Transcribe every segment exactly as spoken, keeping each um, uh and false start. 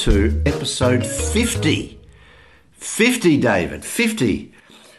to episode fifty. fifty, David, fifty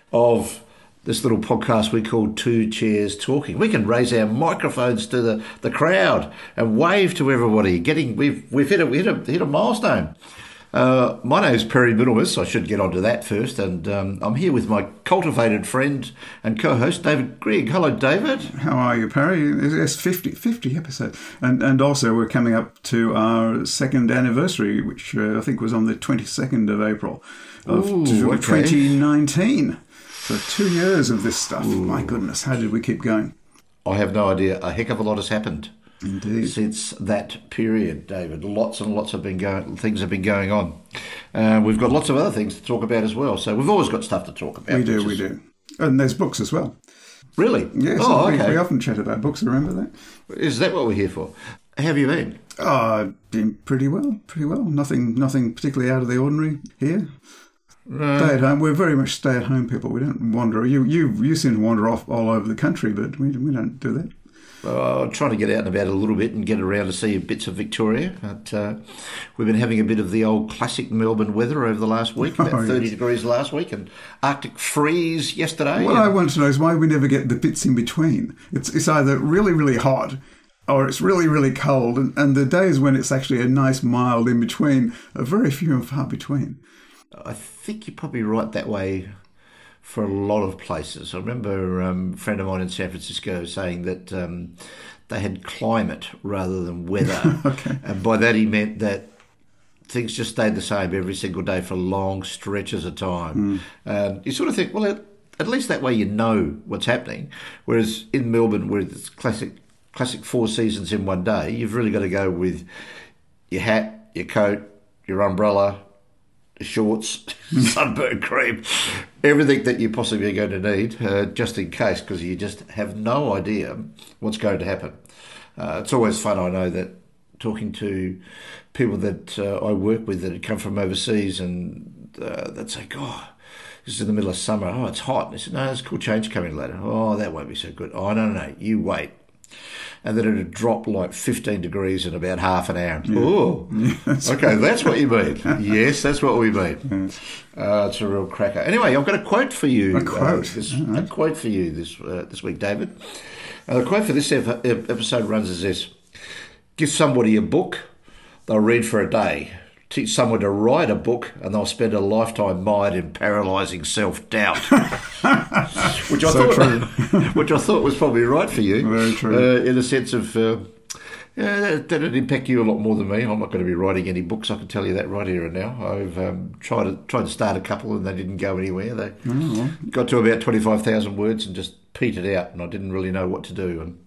of this little podcast we call Two Chairs Talking. We can raise our microphones to the, the crowd and wave to everybody. Getting we've we've hit a we hit a, hit a milestone. Uh, my name's Perry Middlemas. I should get onto that first, and um, I'm here with my cultivated friend and co-host David Grigg. Hello, David. How are you, Perry? It's fifty, fifty episodes, and and also we're coming up to our second anniversary, which uh, I think was on the twenty-second of April of Ooh, okay. twenty nineteen. So two years of this stuff. Ooh. My goodness, how did we keep going? I have no idea. A heck of a lot has happened. Indeed. Since that period, David. Lots and lots have been going. Things have been going on. Uh, we've got lots of other things to talk about as well. So we've always got stuff to talk about. We do, is... we do. And there's books as well. Really? Yes. Oh, we, okay. we often chat about books. Remember that? Is that what we're here for? How have you been? Oh, I've been pretty well. Pretty well. Nothing. Nothing particularly out of the ordinary here. No. Stay at home. We're very much stay at home people. We don't wander. You you you seem to wander off all over the country, but we we don't do that. Uh, I'm trying to get out and about a little bit and get around to see bits of Victoria. But, uh, we've been having a bit of the old classic Melbourne weather over the last week, about oh, thirty yes. degrees last week, and Arctic freeze yesterday. What and... I want to know is why we never get the bits in between. It's it's either really, really hot or it's really, really cold, and, and the days when it's actually a nice mild in between are very few and far between. I think you're probably right that way for a lot of places. I remember um, a friend of mine in San Francisco saying that um, they had climate rather than weather. Okay. And by that he meant that things just stayed the same every single day for long stretches of time. Mm. Um, you sort of think, well, at, at least that way you know what's happening. Whereas in Melbourne, where it's classic, classic four seasons in one day, you've really got to go with your hat, your coat, your umbrella, shorts, sunburn cream, everything that you're possibly going to need, uh, just in case, because you just have no idea what's going to happen. Uh, it's always fun, I know, that talking to people that uh, I work with that have come from overseas, and uh, they'd say, God, this is in the middle of summer. Oh, it's hot. And I said, no, there's a cool change coming later. Oh, that won't be so good. Oh, no, no, no, you wait. And then it would drop like fifteen degrees in about half an hour. Yeah. Oh, yeah, that's okay, right. That's what you mean. Yes, that's what we mean. Uh, it's a real cracker. Anyway, I've got a quote for you. A quote? Uh, this, right. A quote for you this uh, this week, David. Uh, the quote for this ep- episode runs as this. Give somebody a book, they'll read for a day. Teach someone to write a book, and they'll spend a lifetime mired in paralysing self-doubt. which I so thought, true. which I thought was probably right for you. Very true. Uh, in a sense of, uh, yeah, that, that'd impact you a lot more than me. I'm not going to be writing any books. I can tell you that right here and now. I've um, tried to tried to start a couple, and they didn't go anywhere. They oh. got to about twenty-five thousand words and just petered out, and I didn't really know what to do. And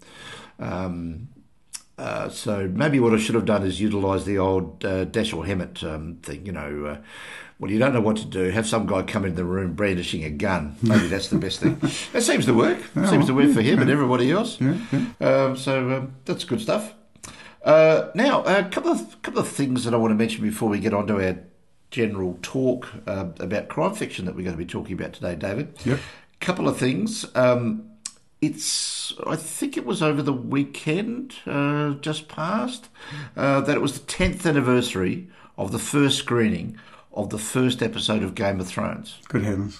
um, Uh, so maybe what I should have done is utilise the old uh, Dashiell Hammett um, thing, you know, uh, when you don't know what to do, have some guy come into the room brandishing a gun. Maybe that's the best thing. It seems to work. It seems to work for him and everybody else. Yeah, yeah. Um, so um, that's good stuff. Uh, now, a couple of couple of things that I want to mention before we get on to our general talk uh, about crime fiction that we're going to be talking about today, David. Yep. A couple of things. Um, It's, I think it was over the weekend, uh, just past, uh, that it was the tenth anniversary of the first screening of the first episode of Game of Thrones. Good heavens.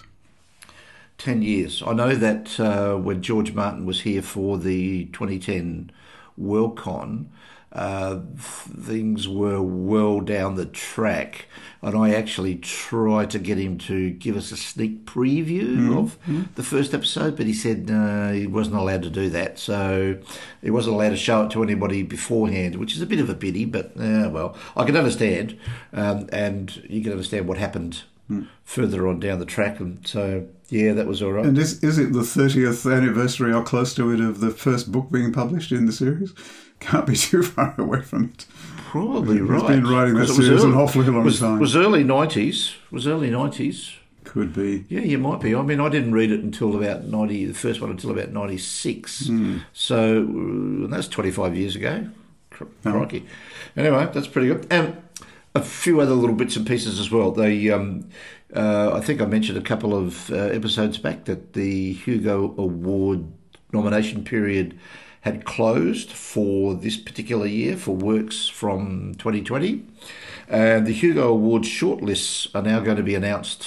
Ten years. I know that uh, when George Martin was here for the twenty ten Worldcon, uh, things were well down the track, and I actually tried to get him to give us a sneak preview mm-hmm. of mm-hmm. the first episode, but he said uh, he wasn't allowed to do that, so he wasn't allowed to show it to anybody beforehand, which is a bit of a pity, but uh, well, I can understand, um, and you can understand what happened mm. further on down the track, and so yeah, that was all right. And is, is it the thirtieth anniversary or close to it of the first book being published in the series? Can't be too far away from it. Probably He's right. He's been writing that series an awfully long was, time. Was early nineties. Was early nineties. Could be. Yeah, you might be. I mean, I didn't read it until about ninety. The first one until about ninety six. Mm. So and that's twenty five years ago. Crikey. Oh. Anyway, that's pretty good. And a few other little bits and pieces as well. They, um, uh, I think I mentioned a couple of uh, episodes back that the Hugo Award nomination period had closed for this particular year for works from twenty twenty. And the Hugo Awards shortlists are now going to be announced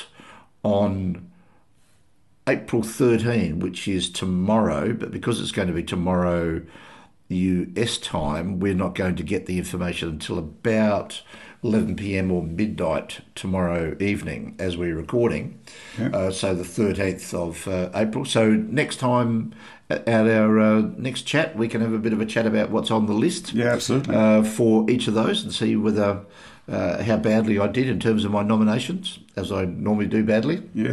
on April thirteenth, which is tomorrow. But because it's going to be tomorrow U S time, we're not going to get the information until about eleven p.m. or midnight tomorrow evening as we're recording. Yeah. Uh, so the thirteenth of uh, April. So next time at our uh, next chat, we can have a bit of a chat about what's on the list. Yeah, absolutely. Uh, for each of those and see whether uh, how badly I did in terms of my nominations, as I normally do badly. Yeah.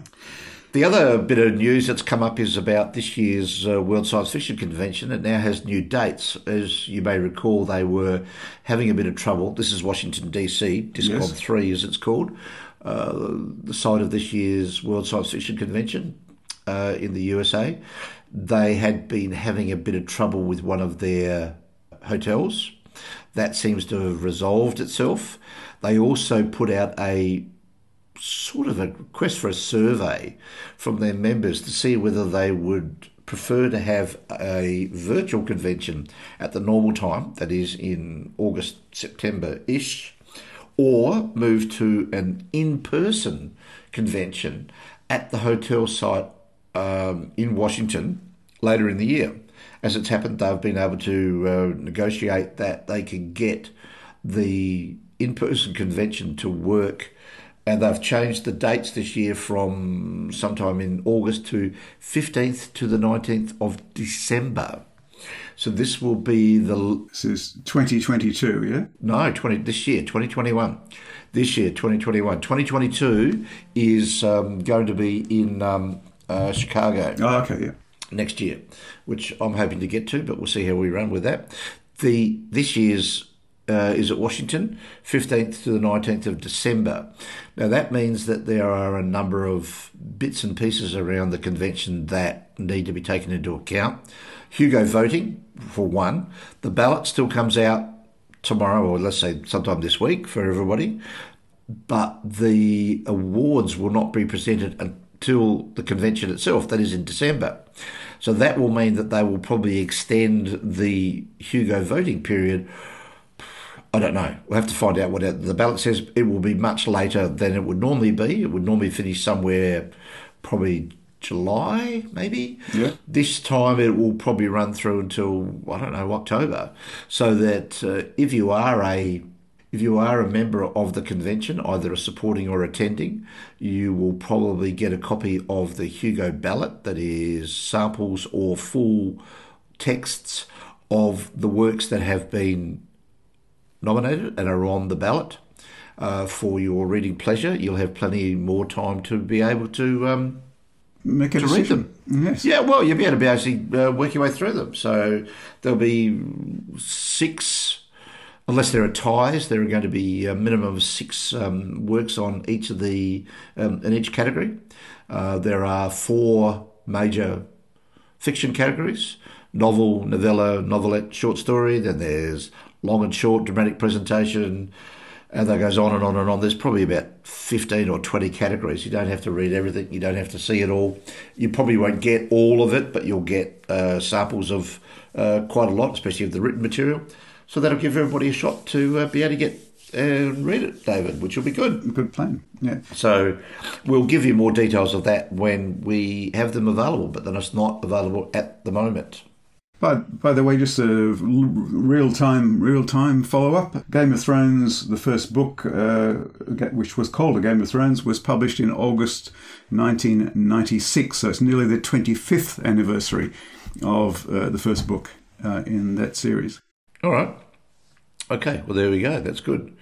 The other bit of news that's come up is about this year's uh, World Science Fiction Convention. It now has new dates. As you may recall, they were having a bit of trouble. This is Washington, D C, DISCOM yes. three as it's called, uh, the site of this year's World Science Fiction Convention uh, in the U S A. They had been having a bit of trouble with one of their hotels. That seems to have resolved itself. They also put out a sort of a request for a survey from their members to see whether they would prefer to have a virtual convention at the normal time, that is in August, September-ish, or move to an in-person convention at the hotel site um, in Washington later in the year. As it's happened, they've been able to uh, negotiate that they can get the in-person convention to work. And they've changed the dates this year from sometime in August to fifteenth to the nineteenth of December. So this will be the... This is twenty twenty-two, yeah? No, twenty this year, twenty twenty-one. This year, twenty twenty-one. twenty twenty-two is um, going to be in um, uh, Chicago. Oh, okay, yeah. Next year, which I'm hoping to get to, but we'll see how we run with that. The This year's Uh, is at Washington, fifteenth to the nineteenth of December. Now that means that there are a number of bits and pieces around the convention that need to be taken into account. Hugo voting, for one. The ballot still comes out tomorrow, or let's say sometime this week for everybody, but the awards will not be presented until the convention itself, that is in December. So that will mean that they will probably extend the Hugo voting period. I don't know. We'll have to find out what the ballot says. It will be much later than it would normally be. It would normally finish somewhere probably July, maybe. Yeah. This time it will probably run through until, I don't know, October. So that uh, if you are a if you are a member of the convention, either a supporting or attending, you will probably get a copy of the Hugo ballot, that is samples or full texts of the works that have been nominated and are on the ballot uh, for your reading pleasure. You'll have plenty more time to be able to um, make a to decision. read them. Yes. Yeah, well, you'll be able to be actually uh, work your way through them. So there'll be six, unless there are ties, there are going to be a minimum of six um, works on each of the um, in each category. Uh, there are four major fiction categories: novel, novella, novelette, short story. Then there's long and short, dramatic presentation, and that goes on and on and on. There's probably about fifteen or twenty categories. You don't have to read everything. You don't have to see it all. You probably won't get all of it, but you'll get uh, samples of uh, quite a lot, especially of the written material. So that'll give everybody a shot to uh, be able to get and uh, read it, David, which will be good. Good plan, yeah. So we'll give you more details of that when we have them available, but then it's not available at the moment. But by the way, just a real-time, real-time follow-up. Game of Thrones, the first book, uh, which was called A Game of Thrones, was published in August nineteen ninety-six. So it's nearly the twenty-fifth anniversary of uh, the first book uh, in that series. All right. Okay, well, there we go. That's good.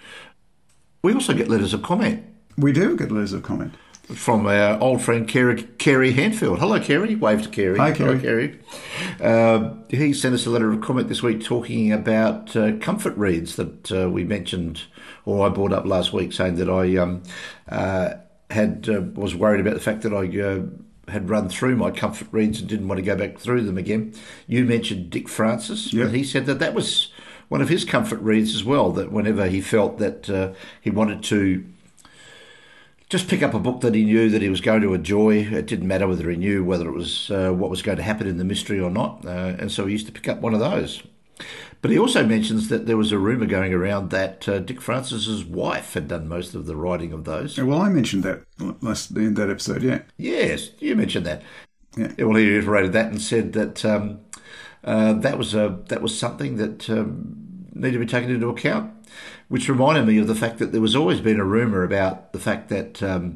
We also get letters of comment. We do get letters of comment. From our old friend Kerry, Kerry Hanfield. Hello, Kerry. Wave to Kerry. Hi, Kerry. Hello, Kerry. Uh, he sent us a letter of comment this week talking about uh, comfort reads that uh, we mentioned, or I brought up last week, saying that I um, uh, had uh, was worried about the fact that I uh, had run through my comfort reads and didn't want to go back through them again. You mentioned Dick Francis, yep. and he said that that was one of his comfort reads as well, that whenever he felt that uh, he wanted to just pick up a book that he knew that he was going to enjoy. It didn't matter whether he knew whether it was uh, what was going to happen in the mystery or not. Uh, and so he used to pick up one of those. But he also mentions that there was a rumour going around that uh, Dick Francis's wife had done most of the writing of those. Yeah, well, I mentioned that last in that episode, yeah. Yes, you mentioned that. Yeah. Well, he reiterated that and said that um, uh, that was a that was something that um, needed to be taken into account, which reminded me of the fact that there was always been a rumour about the fact that um,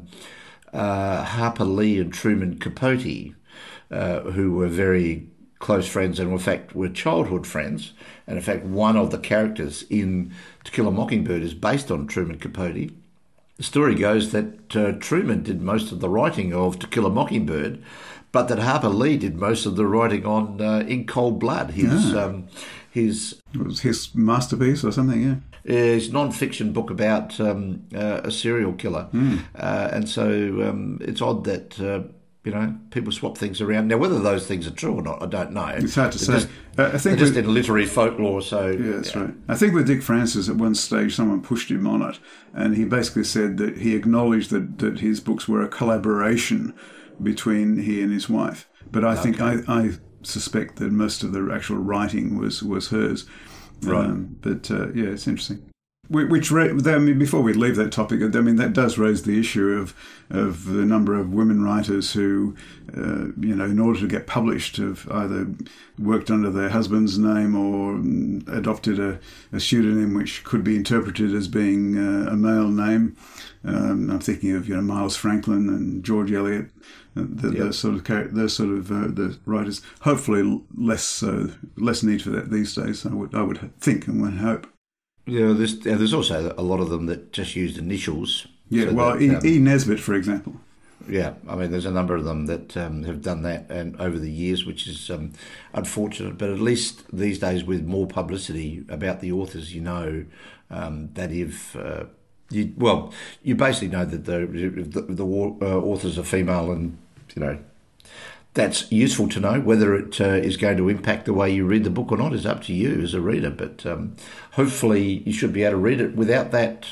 uh, Harper Lee and Truman Capote, uh, who were very close friends and in fact were childhood friends, and in fact one of the characters in To Kill a Mockingbird is based on Truman Capote. The story goes that uh, Truman did most of the writing of To Kill a Mockingbird, but that Harper Lee did most of the writing on uh, In Cold Blood, his yeah. um, his it was his masterpiece or something, yeah. His non-fiction book about um, uh, a serial killer, mm. uh, and so um, it's odd that. Uh, You know, people swap things around. Now, whether those things are true or not, I don't know. It's hard to they're say. Just, uh, I think they're just in literary folklore, so... Yeah, that's yeah. right. I think with Dick Francis, at one stage, someone pushed him on it, and he basically said that he acknowledged that, that his books were a collaboration between he and his wife. But I okay. think, I, I suspect that most of the actual writing was, was hers. Right. Um, but, uh, yeah, it's interesting. Which, I mean, before we leave that topic, I mean, that does raise the issue of of the number of women writers who, uh, you know, in order to get published, have either worked under their husband's name or adopted a, a pseudonym which could be interpreted as being uh, a male name. Um, I'm thinking of, you know, Miles Franklin and George Eliot, the, yep. those sort of those sort of uh, the writers. Hopefully, less uh, less need for that these days. I would I would think and would hope. Yeah, there's, there's also a lot of them that just used initials. Yeah, so well, that, E. um, e. Nesbitt, for example. Yeah, I mean, there's a number of them that um, have done that and over the years, which is um, unfortunate. But at least these days, with more publicity about the authors, you know um, that if uh, you well, you basically know that the the, the uh, authors are female, and you know. That's useful to know. Whether it uh, is going to impact the way you read the book or not is up to you as a reader. But um, hopefully you should be able to read it without that,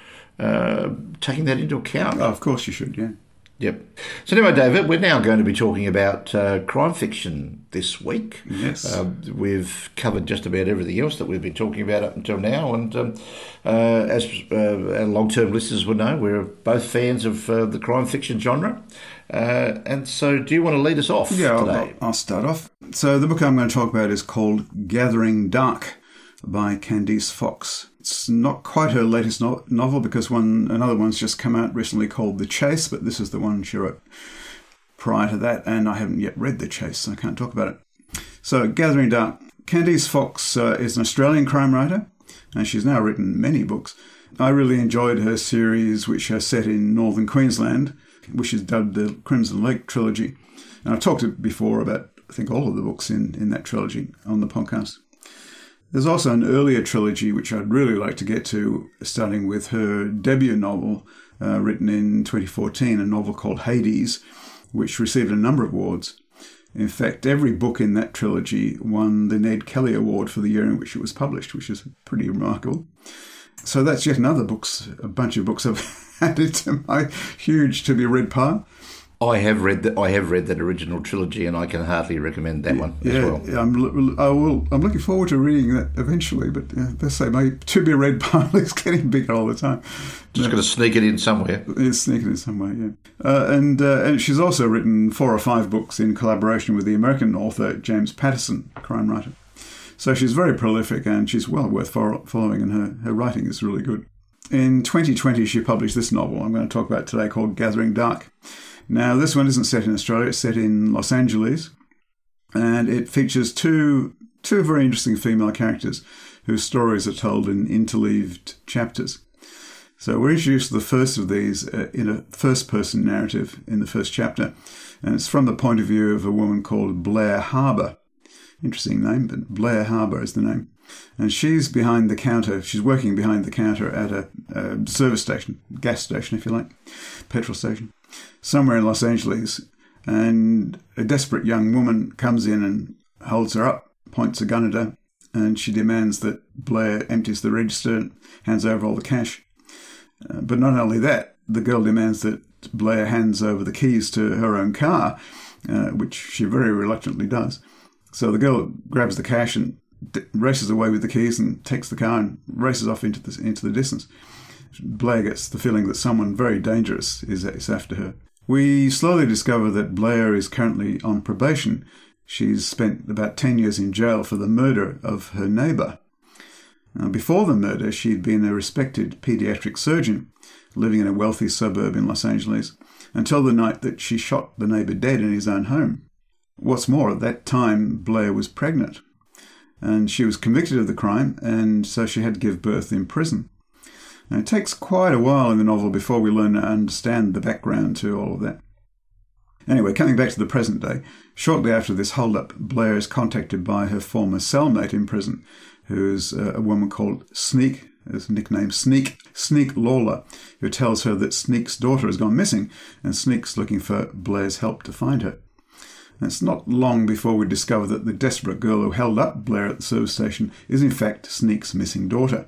uh, taking that into account. Oh, of course you should, yeah. Yep. So anyway, David, we're now going to be talking about uh, crime fiction this week. Yes. Uh, we've covered just about everything else that we've been talking about up until now. And um, uh, as uh, our long-term listeners will know, we're both fans of uh, the crime fiction genre. Uh, and so do you want to lead us off yeah, today? I'll, I'll start off. So the book I'm going to talk about is called Gathering Dark by Candice Fox. It's not quite her latest no- novel because one another one's just come out recently called The Chase, but this is the one she wrote prior to that, and I haven't yet read The Chase, so I can't talk about it. So, Gathering Dark. Candice Fox uh, is an Australian crime writer, and she's now written many books. I really enjoyed her series, which are set in northern Queensland, which is dubbed the Crimson Lake Trilogy. And I've talked before about, I think, all of the books in, in that trilogy on the podcast. There's also an earlier trilogy which I'd really like to get to, starting with her debut novel uh, written in twenty fourteen, a novel called Hades, which received a number of awards. In fact, every book in that trilogy won the Ned Kelly Award for the year in which it was published, which is pretty remarkable. So that's yet another books, a bunch of books I've added to my huge to-be-read pile. I have read that. I have read that original trilogy, and I can hardly recommend that one yeah, as well. Yeah, I'm. I will. I'm looking forward to reading that eventually. But uh, let's say my to-be-read pile is getting bigger all the time. Just uh, got to sneak it in somewhere. It's sneaking in somewhere. Yeah, uh, and uh, and she's also written four or five books in collaboration with the American author James Patterson, crime writer. So she's very prolific, and she's well worth following, and her her writing is really good. In twenty twenty, she published this novel I'm going to talk about today called Gathering Dark. Now, this one isn't set in Australia, it's set in Los Angeles, and it features two two very interesting female characters whose stories are told in interleaved chapters. So we're introduced to the first of these uh, in a first-person narrative in the first chapter, and it's from the point of view of a woman called Blair Harbour. Interesting name, but Blair Harbour is the name. And she's behind the counter, she's working behind the counter at a, a service station, gas station if you like, petrol station, somewhere in Los Angeles. And a desperate young woman comes in and holds her up, points a gun at her, and she demands that Blair empties the register, hands over all the cash. Uh, but not only that, the girl demands that Blair hands over the keys to her own car, uh, which she very reluctantly does. So the girl grabs the cash and d- races away with the keys and takes the car and races off into the, into the distance. Blair gets the feeling that someone very dangerous is, is after her. We slowly discover that Blair is currently on probation. She's spent about ten years in jail for the murder of her neighbour. Now, before the murder, she'd been a respected paediatric surgeon living in a wealthy suburb in Los Angeles until the night that she shot the neighbour dead in his own home. What's more, at that time, Blair was pregnant, and she was convicted of the crime, and so she had to give birth in prison. Now, it takes quite a while in the novel before we learn to understand the background to all of that. Anyway, coming back to the present day, shortly after this hold-up, Blair is contacted by her former cellmate in prison, who's a woman called Sneak, his nickname Sneak, Sneak Lawler, who tells her that Sneak's daughter has gone missing, and Sneak's looking for Blair's help to find her. And it's not long before we discover that the desperate girl who held up Blair at the service station is in fact Sneak's missing daughter.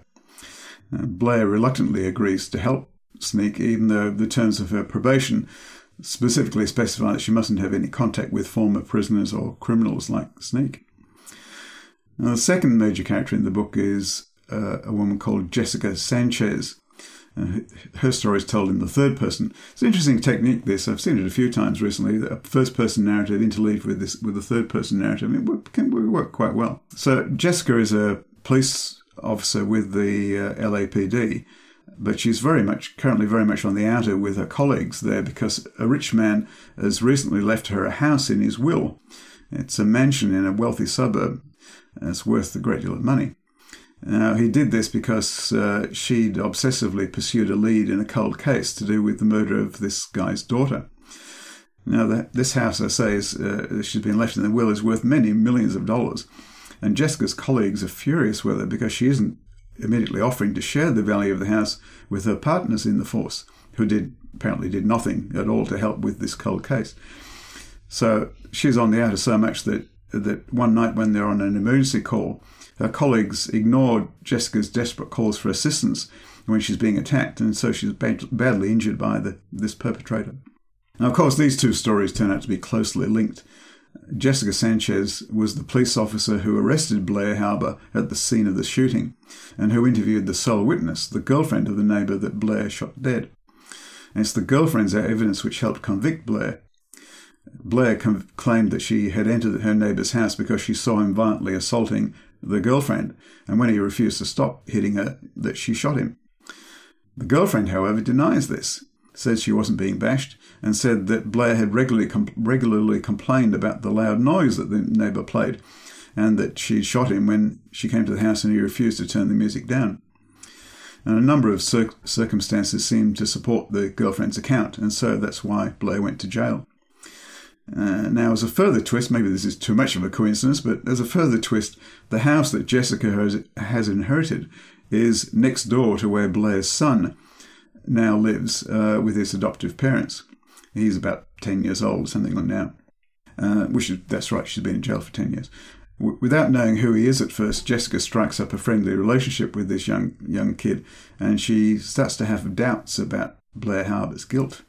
Uh, Blair reluctantly agrees to help Sneak, even though the terms of her probation specifically specify that she mustn't have any contact with former prisoners or criminals like Sneak. Now, the second major character in the book is uh, a woman called Jessica Sanchez. Uh, her story is told in the third person. It's an interesting technique, this. I've seen it a few times recently. A first-person narrative interleaved with this with a third-person narrative. It can work quite well. So Jessica is a police officer with the uh, L A P D, but she's very much currently very much on the outer with her colleagues there because a rich man has recently left her a house in his will. It's a mansion in a wealthy suburb. It's worth a great deal of money. Now, he did this because uh, she'd obsessively pursued a lead in a cold case to do with the murder of this guy's daughter. Now, that, this house, I say, is, uh, she's been left in the will, is worth many millions of dollars. And Jessica's colleagues are furious with her because she isn't immediately offering to share the value of the house with her partners in the force, who did apparently did nothing at all to help with this cold case. So she's on the outer so much that, that one night when they're on an emergency call, her colleagues ignored Jessica's desperate calls for assistance when she's being attacked, and so she's bad, badly injured by the, this perpetrator. Now, of course, these two stories turn out to be closely linked. Jessica Sanchez was the police officer who arrested Blair Harbour at the scene of the shooting and who interviewed the sole witness, the girlfriend of the neighbour that Blair shot dead. And it's the girlfriend's evidence which helped convict Blair. Blair com- claimed that she had entered her neighbour's house because she saw him violently assaulting the girlfriend, and when he refused to stop hitting her, that she shot him. The girlfriend, however, denies this, says she wasn't being bashed, and said that Blair had regularly com- regularly complained about the loud noise that the neighbour played, and that she shot him when she came to the house and he refused to turn the music down. And a number of cir- circumstances seemed to support the girlfriend's account, and so that's why Blair went to jail. Uh, now, as a further twist, maybe this is too much of a coincidence, but as a further twist, the house that Jessica has, has inherited is next door to where Blair's son now lives uh, with his adoptive parents. He's about ten years old, something like that. Uh, which is, that's right, she's been in jail for ten years. W- without knowing who he is at first, Jessica strikes up a friendly relationship with this young young kid, and she starts to have doubts about Blair Harbour's guilt.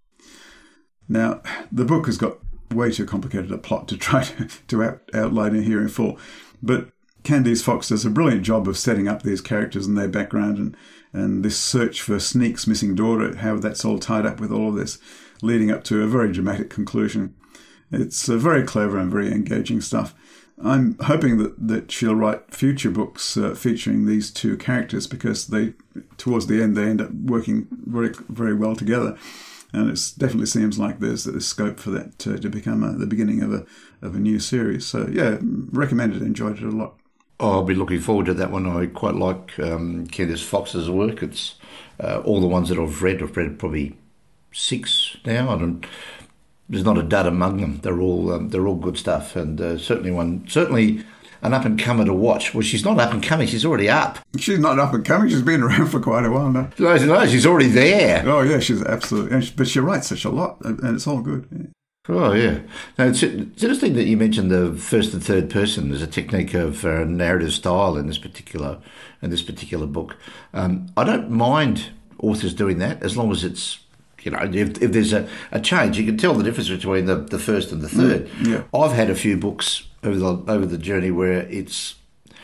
Now, the book has got way too complicated a plot to try to, to out, outline it here in full. But Candice Fox does a brilliant job of setting up these characters and their background and, and this search for Sneak's missing daughter, how that's all tied up with all of this, leading up to a very dramatic conclusion. It's uh, very clever and very engaging stuff. I'm hoping that, that she'll write future books uh, featuring these two characters because they, towards the end, they end up working very, very well together. And it definitely seems like there's, there's scope for that uh, to become a, the beginning of a of a new series. So, yeah, recommended, enjoyed it a lot. Oh, I'll be looking forward to that one. I quite like um, Candice Fox's work. It's uh, all the ones that I've read. I've read probably six now. I don't, there's not a dud among them. They're all um, they're all good stuff, and uh, certainly one certainly. An up-and-comer to watch. Well, she's not up-and-coming. She's already up. She's not up-and-coming. She's been around for quite a while now. No, no, she's already there. Oh, yeah, she's absolutely... And she, but she writes such a lot, and it's all good. Yeah. Oh, yeah. Now, it's, it's interesting that you mentioned the first and third person as a technique of uh, narrative style in this particular in this particular book. Um, I don't mind authors doing that as long as it's You know, if, if there's a, a change, you can tell the difference between the, the first and the third. Mm, yeah. I've had a few books over the over the journey where it's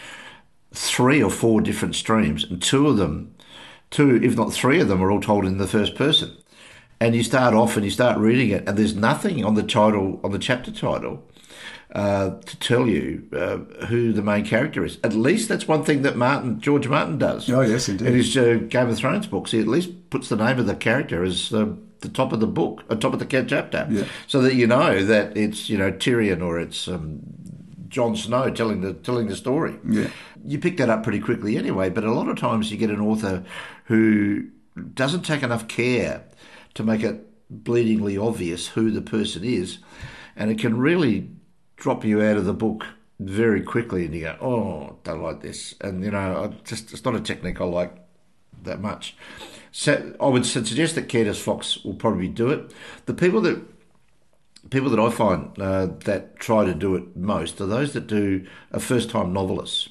three or four different streams, and two of them, two if not three of them, are all told in the first person. And you start off and you start reading it, and there's nothing on the title, on the chapter title, uh, to tell you uh, who the main character is. At least that's one thing that Martin, George Martin does. Oh, yes, indeed. In his uh, Game of Thrones books, he at least puts the name of the character as uh, the top of the book, uh, top of the chapter, yeah. so that you know that it's, you know, Tyrion or it's um, Jon Snow telling the telling the story. Yeah. You pick that up pretty quickly anyway, but a lot of times you get an author who doesn't take enough care to make it bleedingly obvious who the person is, and it can really drop you out of the book very quickly, and you go, oh, don't like this. And, you know, I just it's not a technique I like that much. So I would suggest that Candice Fox will probably do it. The people that people that I find uh, that try to do it most are those that do a first-time novelist.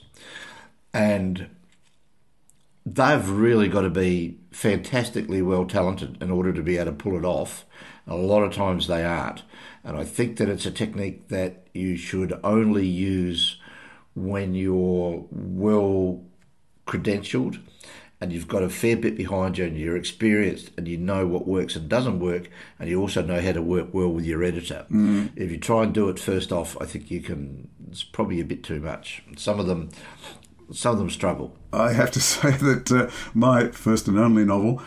And they've really got to be fantastically well talented in order to be able to pull it off. A lot of times they aren't. And I think that it's a technique that you should only use when you're well credentialed and you've got a fair bit behind you and you're experienced and you know what works and doesn't work, and you also know how to work well with your editor. Mm. If you try and do it first off, I think you can, it's probably a bit too much. Some of them Some of them struggle. I have to say that uh, my first and only novel,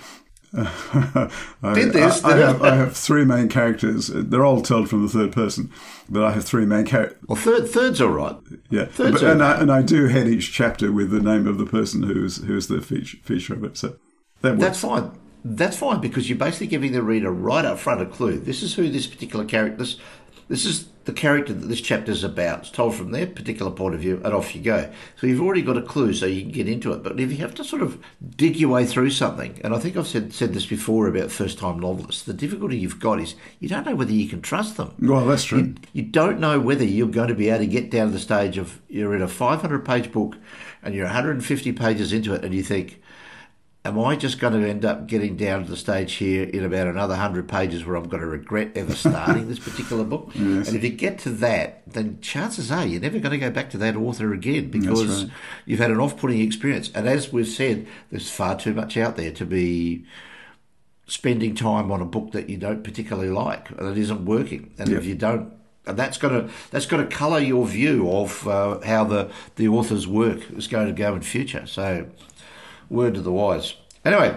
uh, I, did this? I, did I, have, I have three main characters. They're all told from the third person, but I have three main characters. Well, third, third's all right. Yeah, third's but, and, right. I, and I do head each chapter with the name of the person who's who's the feature, feature of it. So that works. That's fine. That's fine because you're basically giving the reader right up front a clue. This is who this particular character. This, this is the character that this chapter is about. It's told from their particular point of view, and off you go. So you've already got a clue, so you can get into it. But if you have to sort of dig your way through something, and I think I've said said this before about first-time novelists, the difficulty you've got is you don't know whether you can trust them. Well, that's true. You, you don't know whether you're going to be able to get down to the stage of you're in a five hundred page book, and you're one hundred fifty pages into it, and you think, am I just going to end up getting down to the stage here in about another one hundred pages where I'm going to regret ever starting this particular book? Yes. And if you get to that, then chances are you're never going to go back to that author again because right. you've had an off-putting experience. And as we've said, there's far too much out there to be spending time on a book that you don't particularly like and it isn't working. And yep. if you don't, and that's going to that's going to colour your view of uh, how the, the author's work is going to go in future. So, word to the wise. Anyway,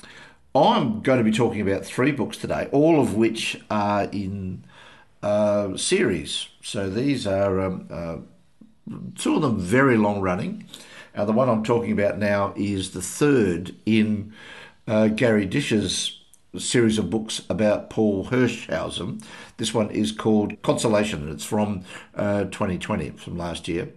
I'm going to be talking about three books today, all of which are in uh, series. So these are um, uh, two of them very long running. Uh, the one I'm talking about now is the third in uh, Gary Dish's series of books about Paul Hirschhausen. This one is called Consolation, and it's from uh, twenty twenty, from last year.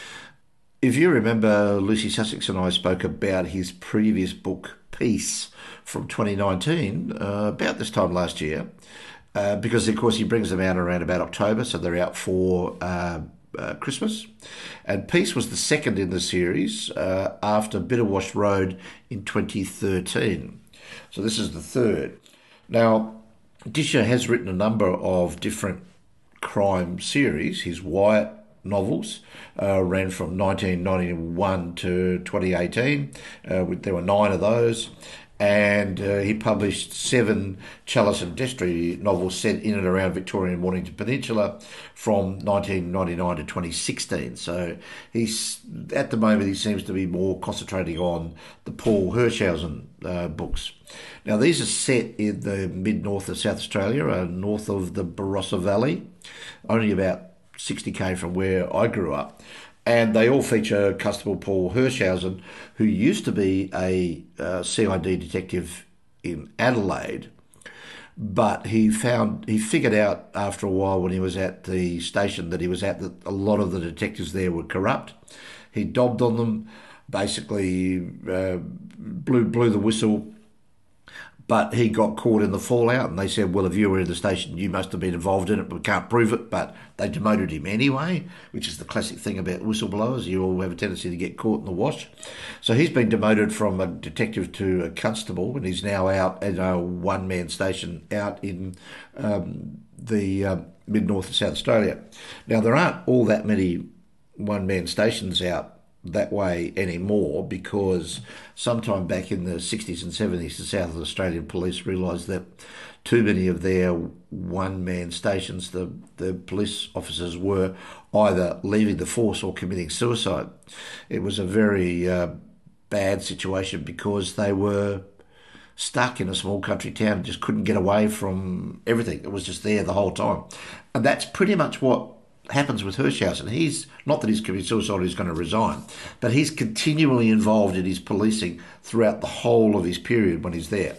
If you remember, Lucy Sussex and I spoke about his previous book, Peace, from twenty nineteen, uh, about this time last year, uh, because, of course, he brings them out around about October, so they're out for uh, uh, Christmas. And Peace was the second in the series uh, after Bitterwash Road in twenty thirteen. So this is the third. Now, Disher has written a number of different crime series. His Wyatt novels uh, ran from nineteen ninety-one to twenty eighteen. Uh, there were nine of those. And uh, he published seven Chalice and Destry novels set in and around Victorian Mornington Peninsula from nineteen ninety-nine to twenty sixteen. So he's at the moment he seems to be more concentrating on the Paul Hirschhausen uh, books. Now these are set in the mid-north of South Australia, uh, north of the Barossa Valley, only about sixty k from where I grew up. And they all feature Constable Paul Hirschhausen, who used to be a uh, C I D detective in Adelaide, but he found he figured out after a while when he was at the station that he was at that a lot of the detectives there were corrupt. He dobbed on them, basically uh, blew blew the whistle, But he got caught in the fallout, and they said, well, if you were in the station, you must have been involved in it, but we can't prove it. But they demoted him anyway, which is the classic thing about whistleblowers. You all have a tendency to get caught in the wash. So he's been demoted from a detective to a constable, and he's now out at a one-man station out in um, the uh, mid-north of South Australia. Now, there aren't all that many one-man stations out that way anymore, because sometime back in the sixties and seventies, the South Australian Police realised that too many of their one-man stations, the, the police officers were either leaving the force or committing suicide. It was a very uh, bad situation because they were stuck in a small country town and just couldn't get away from everything. It was just there the whole time. And that's pretty much what happens with Hirschhausen. He's not that he's committed suicide or he's going to resign, but he's continually involved in his policing throughout the whole of his period when he's there.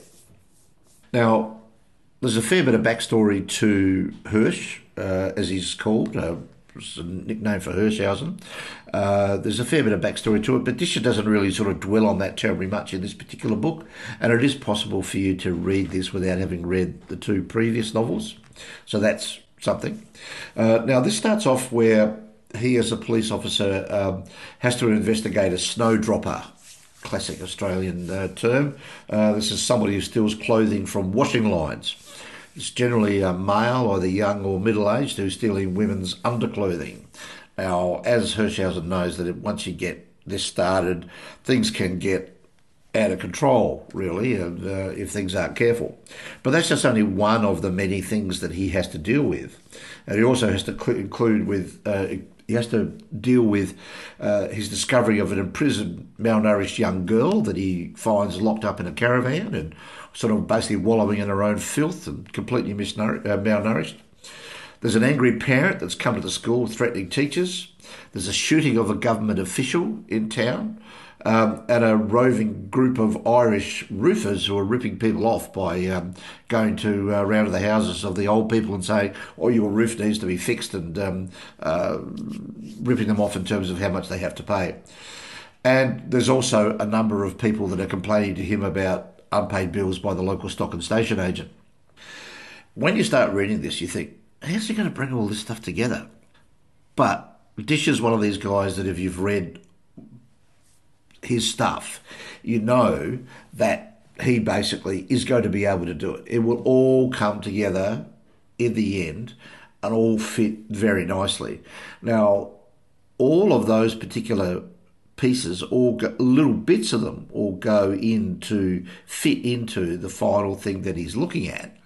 Now, there's a fair bit of backstory to Hirsch, uh, as he's called. Uh, it's a nickname for Hirschhausen. Uh, there's a fair bit of backstory to it, but Disher doesn't really sort of dwell on that terribly much in this particular book, and it is possible for you to read this without having read the two previous novels. So that's something. Uh, now, this starts off where he, as a police officer, um, has to investigate a snowdropper, classic Australian uh, term. Uh, this is somebody who steals clothing from washing lines. It's generally a male, either young or middle-aged, who's stealing women's underclothing. Now, as Hirschhausen knows, that once you get this started, things can get out of control, really, and, uh, if things aren't careful. But that's just only one of the many things that he has to deal with. And he also has to cl- include with, uh, he has to deal with uh, his discovery of an imprisoned, malnourished young girl that he finds locked up in a caravan and sort of basically wallowing in her own filth and completely misnour- uh, malnourished. There's an angry parent that's come to the school threatening teachers. There's a shooting of a government official in town. Um, and a roving group of Irish roofers who are ripping people off by um, going to uh, round to the houses of the old people and saying, oh, your roof needs to be fixed, and um, uh, ripping them off in terms of how much they have to pay. And there's also a number of people that are complaining to him about unpaid bills by the local stock and station agent. When you start reading this, you think, how's he going to bring all this stuff together? But Disher's one of these guys that if you've read his stuff, you know that he basically is going to be able to do it. It will all come together in the end and all fit very nicely. Now, all of those particular pieces, all go, little bits of them, all go in to fit into the final thing that he's looking at.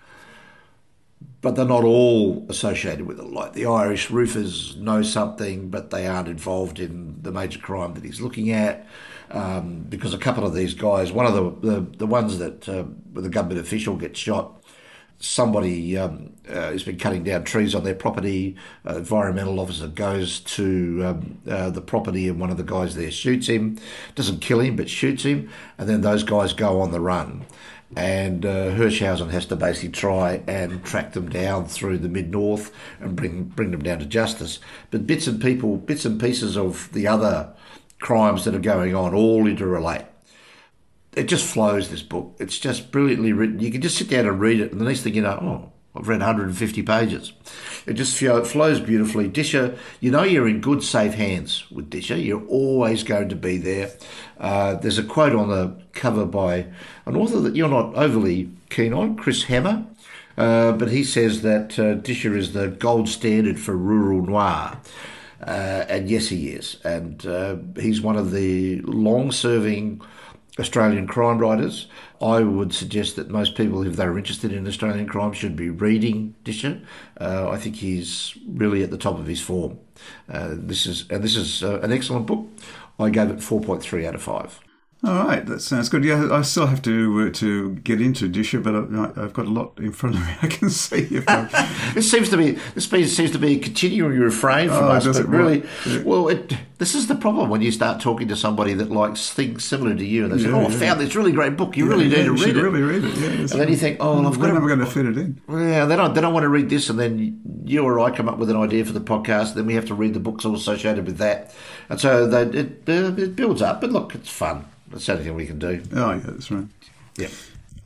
But they're not all associated with it. Like the Irish roofers know something, but they aren't involved in the major crime that he's looking at. Um, because a couple of these guys, one of the the, the ones that uh, the government official gets shot, somebody um, uh, has been cutting down trees on their property. An environmental officer goes to um, uh, the property, and one of the guys there shoots him. Doesn't kill him, but shoots him. And then those guys go on the run. And uh, Hirschhausen has to basically try and track them down through the mid-north and bring bring them down to justice. But bits and people, bits and pieces of the other crimes that are going on all interrelate. It just flows, this book. It's just brilliantly written. You can just sit down and read it, and the next thing you know, oh, I've read one hundred fifty pages. It just flows beautifully. Disher, you know you're in good, safe hands with Disher. You're always going to be there. Uh, there's a quote on the cover by an author that you're not overly keen on, Chris Hammer, uh, but he says that uh, Disher is the gold standard for rural noir. Uh, and yes, he is. And uh, he's one of the long-serving Australian crime writers. I would suggest that most people, if they're interested in Australian crime, should be reading Disher. Uh, I think he's really at the top of his form. Uh, this is and this is uh, an excellent book. I gave it four point three out of five. All right, that sounds good. Yeah, I still have to uh, to get into Disher, but I, I've got a lot in front of me. I can see if this seems to be this seems to be a continuing refrain from oh, us, but really, yeah. well, it, this is the problem when you start talking to somebody that likes things similar to you, and they say, yeah, "Oh, I yeah. found this really great book. You yeah, really yeah, need to you read should it." Really read it. Yeah, and right. then you think, "Oh, well, I've when got." am I going to fit it in? Yeah, then I then I want to read this, and then you or I come up with an idea for the podcast. Then we have to read the books all associated with that, and so they, it uh, it builds up. But look, it's fun. That's the only thing we can do. Oh, yeah, that's right. Yeah.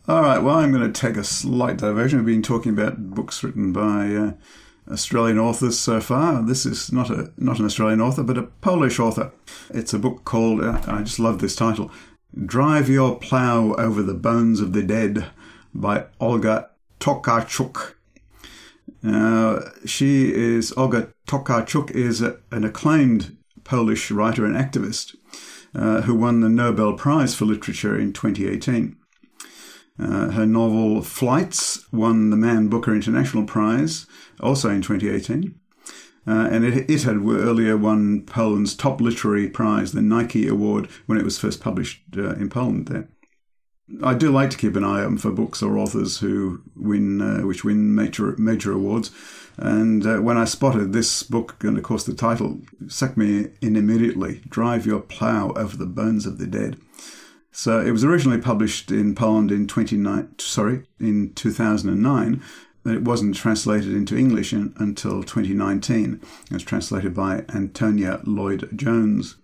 All right, well, I'm going to take a slight diversion. We've been talking about books written by uh, Australian authors so far. This is not a not an Australian author, but a Polish author. It's a book called, uh, I just love this title, Drive Your Plough Over the Bones of the Dead by Olga Tokarczuk. Now, she is, Olga Tokarczuk is a, an acclaimed Polish writer and activist uh, who won the Nobel Prize for Literature in twenty eighteen. Uh, her novel Flights won the Man Booker International Prize, also in twenty eighteen. Uh, and it, it had earlier won Poland's top literary prize, the Nike Award, when it was first published uh, in Poland there. I do like to keep an eye open for books or authors who win, uh, which win major major awards. And uh, when I spotted this book, and of course the title sucked me in immediately, Drive Your Plough Over the Bones of the Dead. So it was originally published in Poland in twenty-nine, sorry, in two thousand nine, but it wasn't translated into English in, until twenty nineteen. It was translated by Antonia Lloyd-Jones.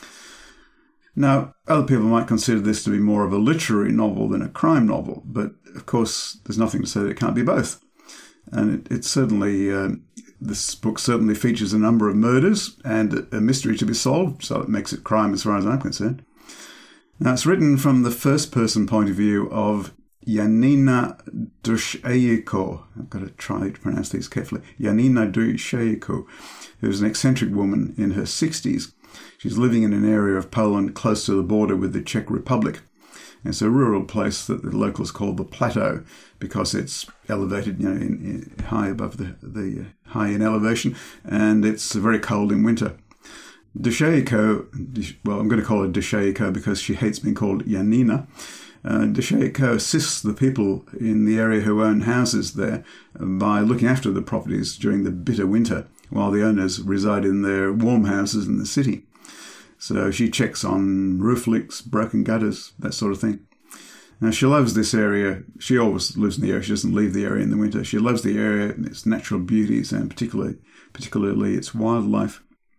Now, other people might consider this to be more of a literary novel than a crime novel, but of course there's nothing to say that it can't be both. And it, it certainly, uh, this book certainly features a number of murders and a mystery to be solved, so it makes it crime as far as I'm concerned. Now, it's written from the first-person point of view of Janina Duszejko. I've got to try to pronounce these carefully. Janina Duszejko, who's an eccentric woman in her sixties. She's living in an area of Poland close to the border with the Czech Republic. It's a rural place that the locals call the Plateau because it's elevated, you know, in, in, high above the, the uh, high in elevation, and it's very cold in winter. Duszejko, well, I'm going to call her Duszejko because she hates being called Janina. Uh, Duszejko assists the people in the area who own houses there by looking after the properties during the bitter winter, while the owners reside in their warm houses in the city. So she checks on roof leaks, broken gutters, that sort of thing. Now, she loves this area. She always lives in the area. She doesn't leave the area in the winter. She loves the area and its natural beauties and particularly, particularly its wildlife.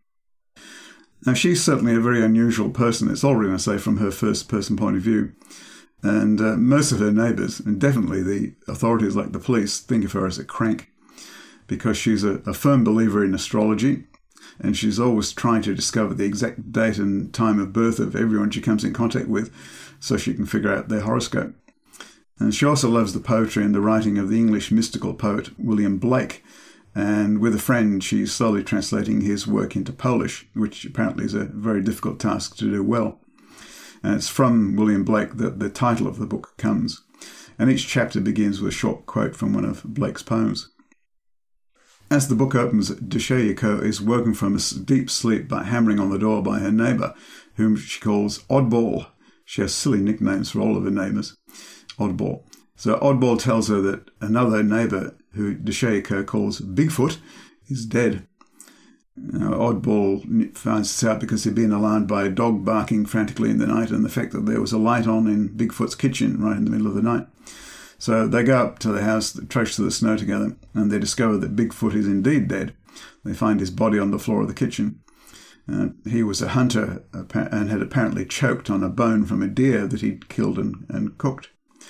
Now, she's certainly a very unusual person. It's all we're going to say from her first-person point of view. And uh, most of her neighbours, and definitely the authorities like the police, think of her as a crank because she's a, a firm believer in astrology, and she's always trying to discover the exact date and time of birth of everyone she comes in contact with so she can figure out their horoscope. And she also loves the poetry and the writing of the English mystical poet William Blake. And with a friend, she's slowly translating his work into Polish, which apparently is a very difficult task to do well. And it's from William Blake that the title of the book comes. And each chapter begins with a short quote from one of Blake's poems. As the book opens, Duszejko is woken from a deep sleep by hammering on the door by her neighbour, whom she calls Oddball. She has silly nicknames for all of her neighbours. Oddball. So Oddball tells her that another neighbour, who Duszejko calls Bigfoot, is dead. Now, Oddball finds this out because he'd been alarmed by a dog barking frantically in the night and the fact that there was a light on in Bigfoot's kitchen right in the middle of the night. So they go up to the house, trudge through the snow together, and they discover that Bigfoot is indeed dead. They find his body on the floor of the kitchen. Uh, he was a hunter and had apparently choked on a bone from a deer that he'd killed and, and cooked.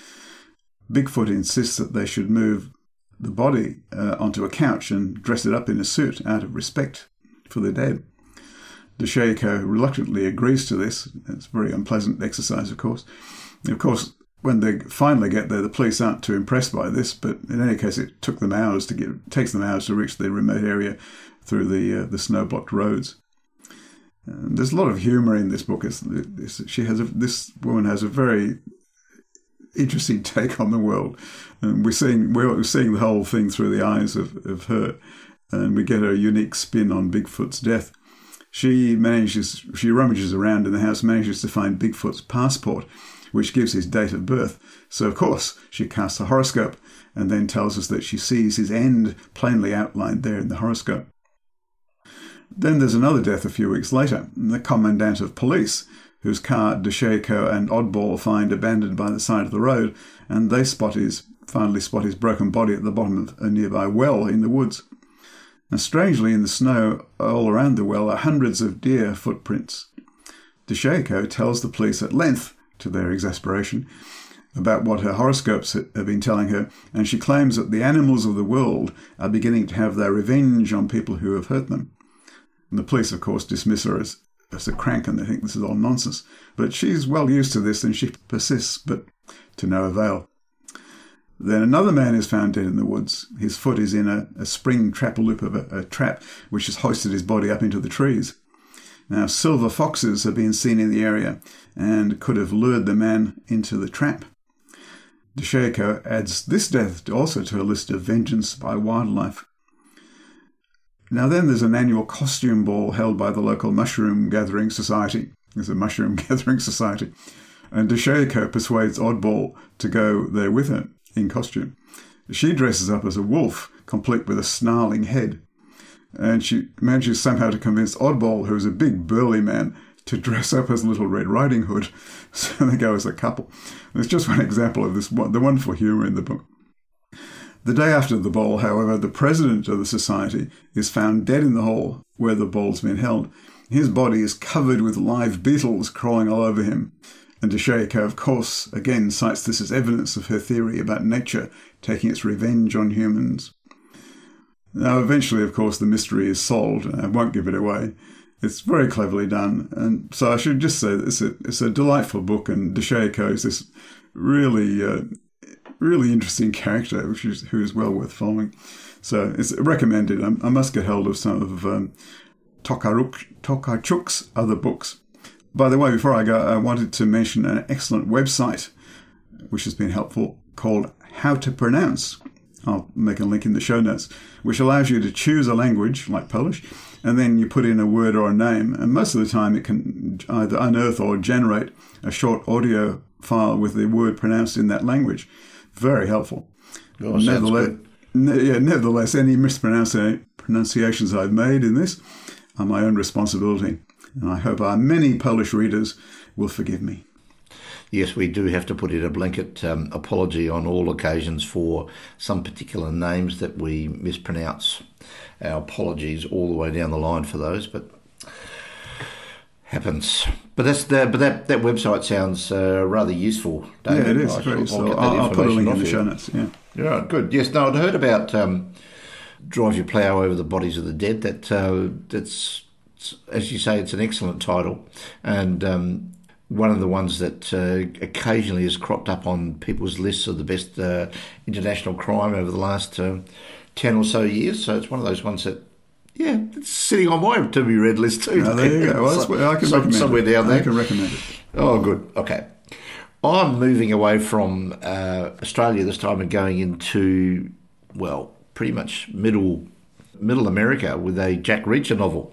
Bigfoot insists that they should move the body uh, onto a couch and dress it up in a suit out of respect for the dead. Duszejko reluctantly agrees to this. It's a very unpleasant exercise, of course. And of course, when they finally get there, the police aren't too impressed by this, but in any case, it took them hours to get, it takes them hours to reach the remote area through the uh, the snow-blocked roads. And there's a lot of humour in this book. It's, it's, she has a, this woman has a very interesting take on the world, and we're seeing we're seeing the whole thing through the eyes of, of her, and we get a unique spin on Bigfoot's death. She manages, she rummages around in the house, manages to find Bigfoot's passport, which gives his date of birth. So, of course, she casts a horoscope and then tells us that she sees his end plainly outlined there in the horoscope. Then there's another death a few weeks later, the commandant of police, whose car Duszejko and Oddball find abandoned by the side of the road, and they spot his, finally spot his broken body at the bottom of a nearby well in the woods. And strangely, in the snow all around the well are hundreds of deer footprints. Duszejko tells the police at length, to their exasperation, about what her horoscopes have been telling her, and she claims that the animals of the world are beginning to have their revenge on people who have hurt them. And the police, of course, dismiss her as, as a crank, and they think this is all nonsense. But she's well used to this, and she persists, but to no avail. Then another man is found dead in the woods. His foot is in a, a spring trap loop of a, a trap, which has hoisted his body up into the trees. Now, silver foxes have been seen in the area and could have lured the man into the trap. Deshayko adds this death also to a list of vengeance by wildlife. Now then, there's an annual costume ball held by the local mushroom gathering society. There's a mushroom gathering society. And Deshayko persuades Oddball to go there with her in costume. She dresses up as a wolf, complete with a snarling head. And she manages somehow to convince Oddball, who's a big burly man, to dress up as Little Red Riding Hood. So they go as a couple. There's just one example of this, the wonderful humour in the book. The day after the ball, however, the president of the society is found dead in the hall where the ball's been held. His body is covered with live beetles crawling all over him. And Deshayko, of course, again cites this as evidence of her theory about nature taking its revenge on humans. Now, eventually, of course, the mystery is solved. I won't give it away. It's very cleverly done. And so I should just say that it's a, it's a delightful book, and Deshayko is this really, uh, really interesting character, which is, who is well worth following. So it's recommended. I, I must get hold of some of um, Tokarczuk, Tokarczuk's other books. By the way, before I go, I wanted to mention an excellent website, which has been helpful, called How to Pronounce. I'll make a link in the show notes, which allows you to choose a language, like Polish, and then you put in a word or a name, and most of the time it can either unearth or generate a short audio file with the word pronounced in that language. Very helpful. Oh, nevertheless, ne- yeah, nevertheless, any mispronunciations I've made in this are my own responsibility, and I hope our many Polish readers will forgive me. Yes, we do have to put in a blanket um, apology on all occasions for some particular names that we mispronounce. Our apologies all the way down the line for those, but happens. But that's the, but that, that website sounds uh, rather useful, David. Yeah, it is. I Very shall, I'll, I'll, I'll, I'll put a link in the you. show notes. Yeah. Yeah, good. Yes, no, I'd heard about um, Drive Your Plough Over the Bodies of the Dead. That uh, that's, as you say, it's an excellent title, and um, one of the ones that uh, occasionally has cropped up on people's lists of the best uh, international crime over the last uh, ten or so years. So it's one of those ones that, yeah, it's sitting on my to be read list too. Oh, there you go. Well, that's, I can Some, recommend somewhere it. down there. I can recommend it. Oh, good. Okay. I'm moving away from uh, Australia this time and going into, well, pretty much middle middle America with a Jack Reacher novel.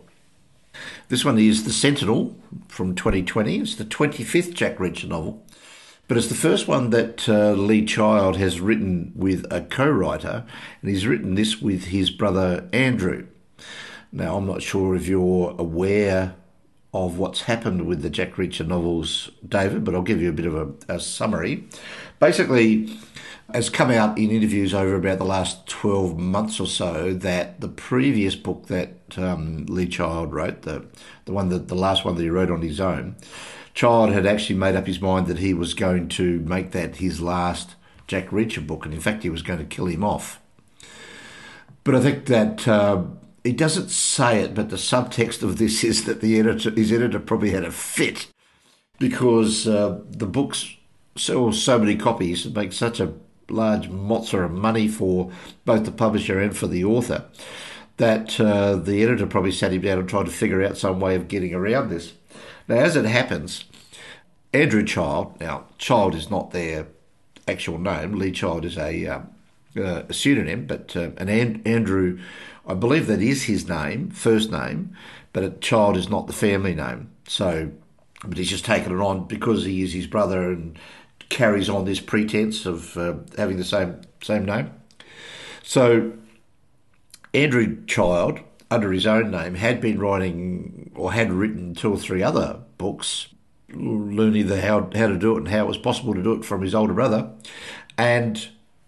This one is The Sentinel from twenty twenty. It's the twenty-fifth Jack Reacher novel, but it's the first one that uh, Lee Child has written with a co-writer, and he's written this with his brother Andrew. Now, I'm not sure if you're aware of what's happened with the Jack Reacher novels, David, but I'll give you a bit of a, a summary. Basically, it's come out in interviews over about the last twelve months or so that the previous book that um, Lee Child wrote, the the one that the last one that he wrote on his own, Child had actually made up his mind that he was going to make that his last Jack Reacher book, and in fact he was going to kill him off. But I think that uh, he doesn't say it, but the subtext of this is that the editor, his editor probably had a fit because uh, the books sell so many copies and make such a large mozza of money for both the publisher and for the author that uh, the editor probably sat him down and tried to figure out some way of getting around this. Now, as it happens, Andrew Child, now Child is not their actual name, Lee Child is a, um, uh, a pseudonym, but uh, an and- Andrew, I believe that is his name, first name, but a Child is not the family name. So, but he's just taken it on because he is his brother and carries on this pretense of uh, having the same same name. So Andrew Child, under his own name, had been writing or had written two or three other books, learning the how how to do it and how it was possible to do it from his older brother. And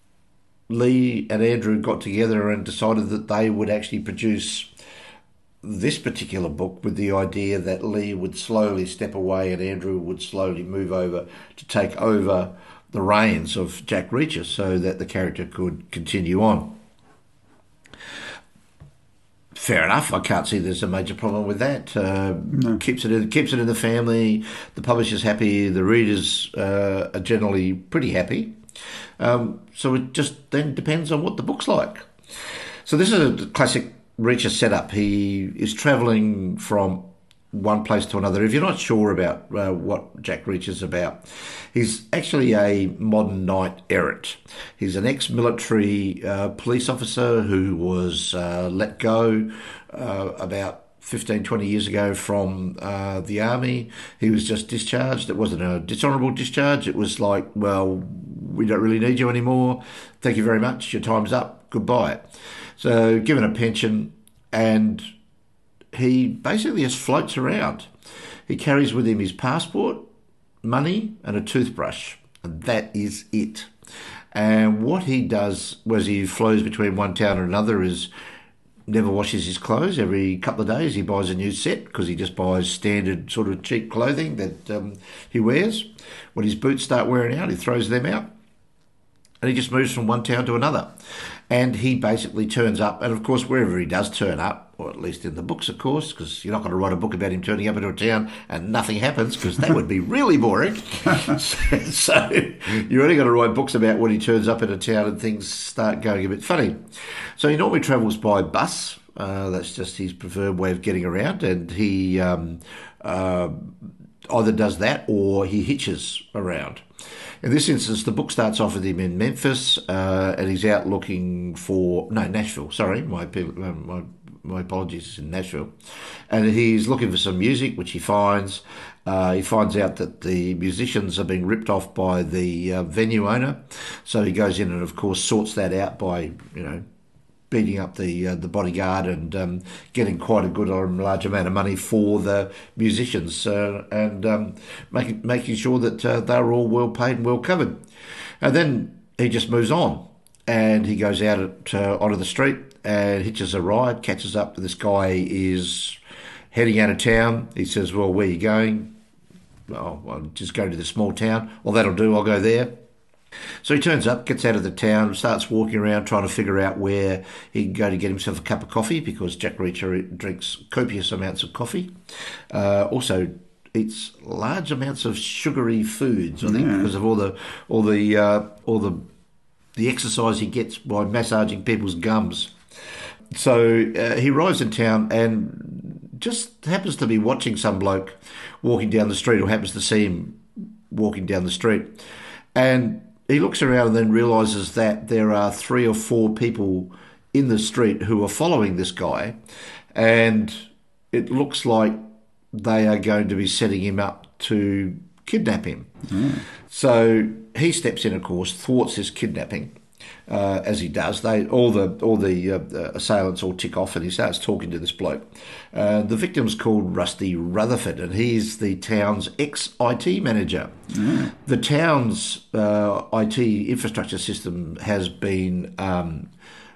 Lee and Andrew got together and decided that they would actually produce this particular book with the idea that Lee would slowly step away and Andrew would slowly move over to take over the reins of Jack Reacher so that the character could continue on. Fair enough. I can't see there's a major problem with that. Uh, No. Keeps it in, keeps it in the family. The publisher's happy. The readers uh, are generally pretty happy. Um, so it just then depends on what the book's like. So this is a classic Reacher setup. He is travelling from one place to another. If you're not sure about uh, what Jack Reacher's about, he's actually a modern knight errant. He's an ex-military uh, police officer who was uh, let go uh, about fifteen, twenty years ago from uh, the army. He was just discharged. It wasn't a dishonourable discharge. It was like, well, we don't really need you anymore. Thank you very much. Your time's up. Goodbye. So given a pension, and he basically just floats around. He carries with him his passport, money, and a toothbrush. And that is it. And what he does as he flows between one town and another is never washes his clothes. Every couple of days he buys a new set because he just buys standard sort of cheap clothing that um, he wears. When his boots start wearing out, he throws them out. And he just moves from one town to another. And he basically turns up, and of course wherever he does turn up, or at least in the books, of course, because you're not going to write a book about him turning up into a town and nothing happens, because that would be really boring. so, so you're only going to write books about when he turns up in a town and things start going a bit funny. So he normally travels by bus. Uh, that's just his preferred way of getting around, and he um, uh, either does that or he hitches around. In this instance, the book starts off with him in Memphis, uh, and he's out looking for no Nashville. Sorry, my my my apologies. It's in Nashville, and he's looking for some music, which he finds. Uh, he finds out that the musicians are being ripped off by the uh, venue owner, so he goes in and, of course, sorts that out by you know beating up the uh, the bodyguard and um, getting quite a good or large amount of money for the musicians uh, and um, making making sure that uh, they're all well paid and well covered. And then he just moves on and he goes out at, uh, onto the street and hitches a ride, catches up. This guy is heading out of town. He says, "Well, where are you going?" "Oh, I'll just go to the small town." "Well, that'll do. I'll go there." So he turns up, gets out of the town, starts walking around trying to figure out where he can go to get himself a cup of coffee, because Jack Reacher drinks copious amounts of coffee. Uh, also eats large amounts of sugary foods, I think, Yeah. because of all the all the uh, all the the exercise he gets by massaging people's gums. So uh, he arrives in town and just happens to be watching some bloke walking down the street, or happens to see him walking down the street, and he looks around and then realises that there are three or four people in the street who are following this guy, and it looks like they are going to be setting him up to kidnap him. Mm. So he steps in, of course, thwarts this kidnapping. Uh, as he does, they all the all the uh, assailants all tick off, and he starts talking to this bloke. Uh, the victim's called Rusty Rutherford, and he's the town's ex-I T manager. Mm. The town's uh, I T infrastructure system has been um,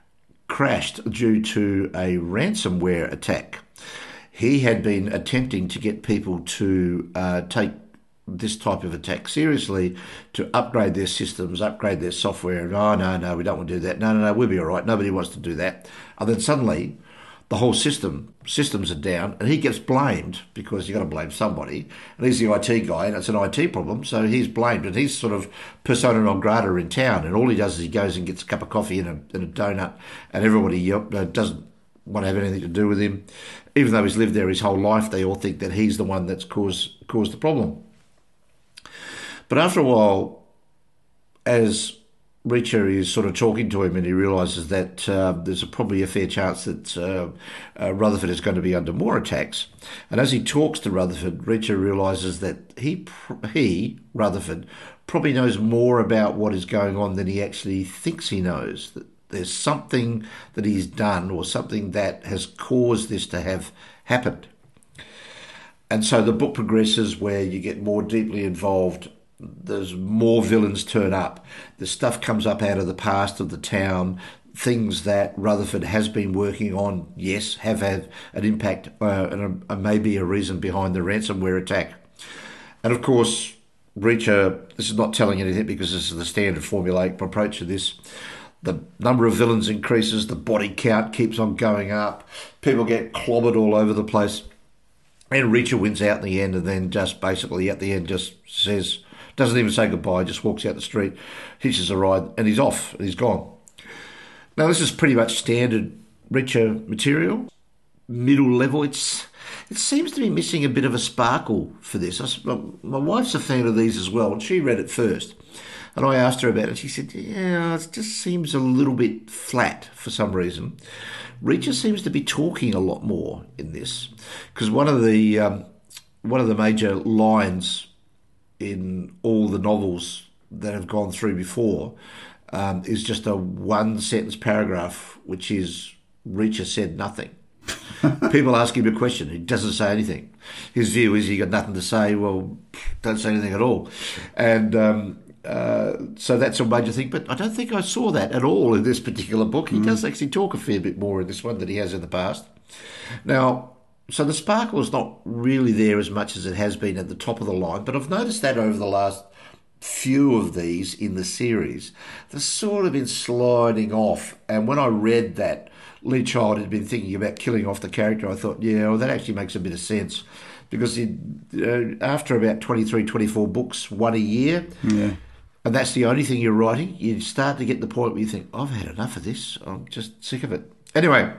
crashed due to a ransomware attack. He had been attempting to get people to uh, take this type of attack seriously, to upgrade their systems, upgrade their software, and oh, no, no, we don't want to do that. No, no, no, we'll be all right. Nobody wants to do that. And then suddenly the whole system, systems are down, and he gets blamed, because you've got to blame somebody. And he's the I T guy, and it's an I T problem, so he's blamed. And he's sort of persona non grata in town, and all he does is he goes and gets a cup of coffee and a, and a donut, and everybody uh, doesn't want to have anything to do with him. Even though he's lived there his whole life, they all think that he's the one that's caused caused the problem. But after a while, as Reacher is sort of talking to him, and he realises that uh, there's a, probably a fair chance that uh, uh, Rutherford is going to be under more attacks. And as he talks to Rutherford, Reacher realises that he, he, Rutherford, probably knows more about what is going on than he actually thinks he knows. That there's something that he's done, or something that has caused this to have happened. And so the book progresses where you get more deeply involved. There's more villains turn up. The stuff comes up out of the past of the town, things that Rutherford has been working on, yes, have had an impact uh, and a, a maybe a reason behind the ransomware attack. And of course, Reacher, this is not telling anything because this is the standard formulaic approach to this. The number of villains increases, the body count keeps on going up, people get clobbered all over the place, and Reacher wins out in the end, and then just basically at the end just says, doesn't even say goodbye, just walks out the street, hitches a ride, and he's off, and he's gone. Now this is pretty much standard Reacher material, middle level. It's It seems to be missing a bit of a sparkle for this. I, my wife's a fan of these as well, and she read it first. And I asked her about it, and she said, yeah, it just seems a little bit flat for some reason. Reacher seems to be talking a lot more in this, because one of the um, one of the major lines in all the novels that have gone through before um, is just a one-sentence paragraph, which is, Reacher said nothing. People ask him a question, he doesn't say anything. His view is he got nothing to say, well, don't say anything at all. And um, uh, so that's a major thing, but I don't think I saw that at all in this particular book. He mm. does actually talk a fair bit more in this one than he has in the past. Now, so the sparkle is not really there as much as it has been at the top of the line, but I've noticed that over the last few of these in the series, they've sort of been sliding off. And when I read that Lee Child had been thinking about killing off the character, I thought, yeah, well, that actually makes a bit of sense. Because he, uh, after about twenty-three, twenty-four books, one a year, yeah. and that's the only thing you're writing, you start to get the point where you think, I've had enough of this. I'm just sick of it. Anyway,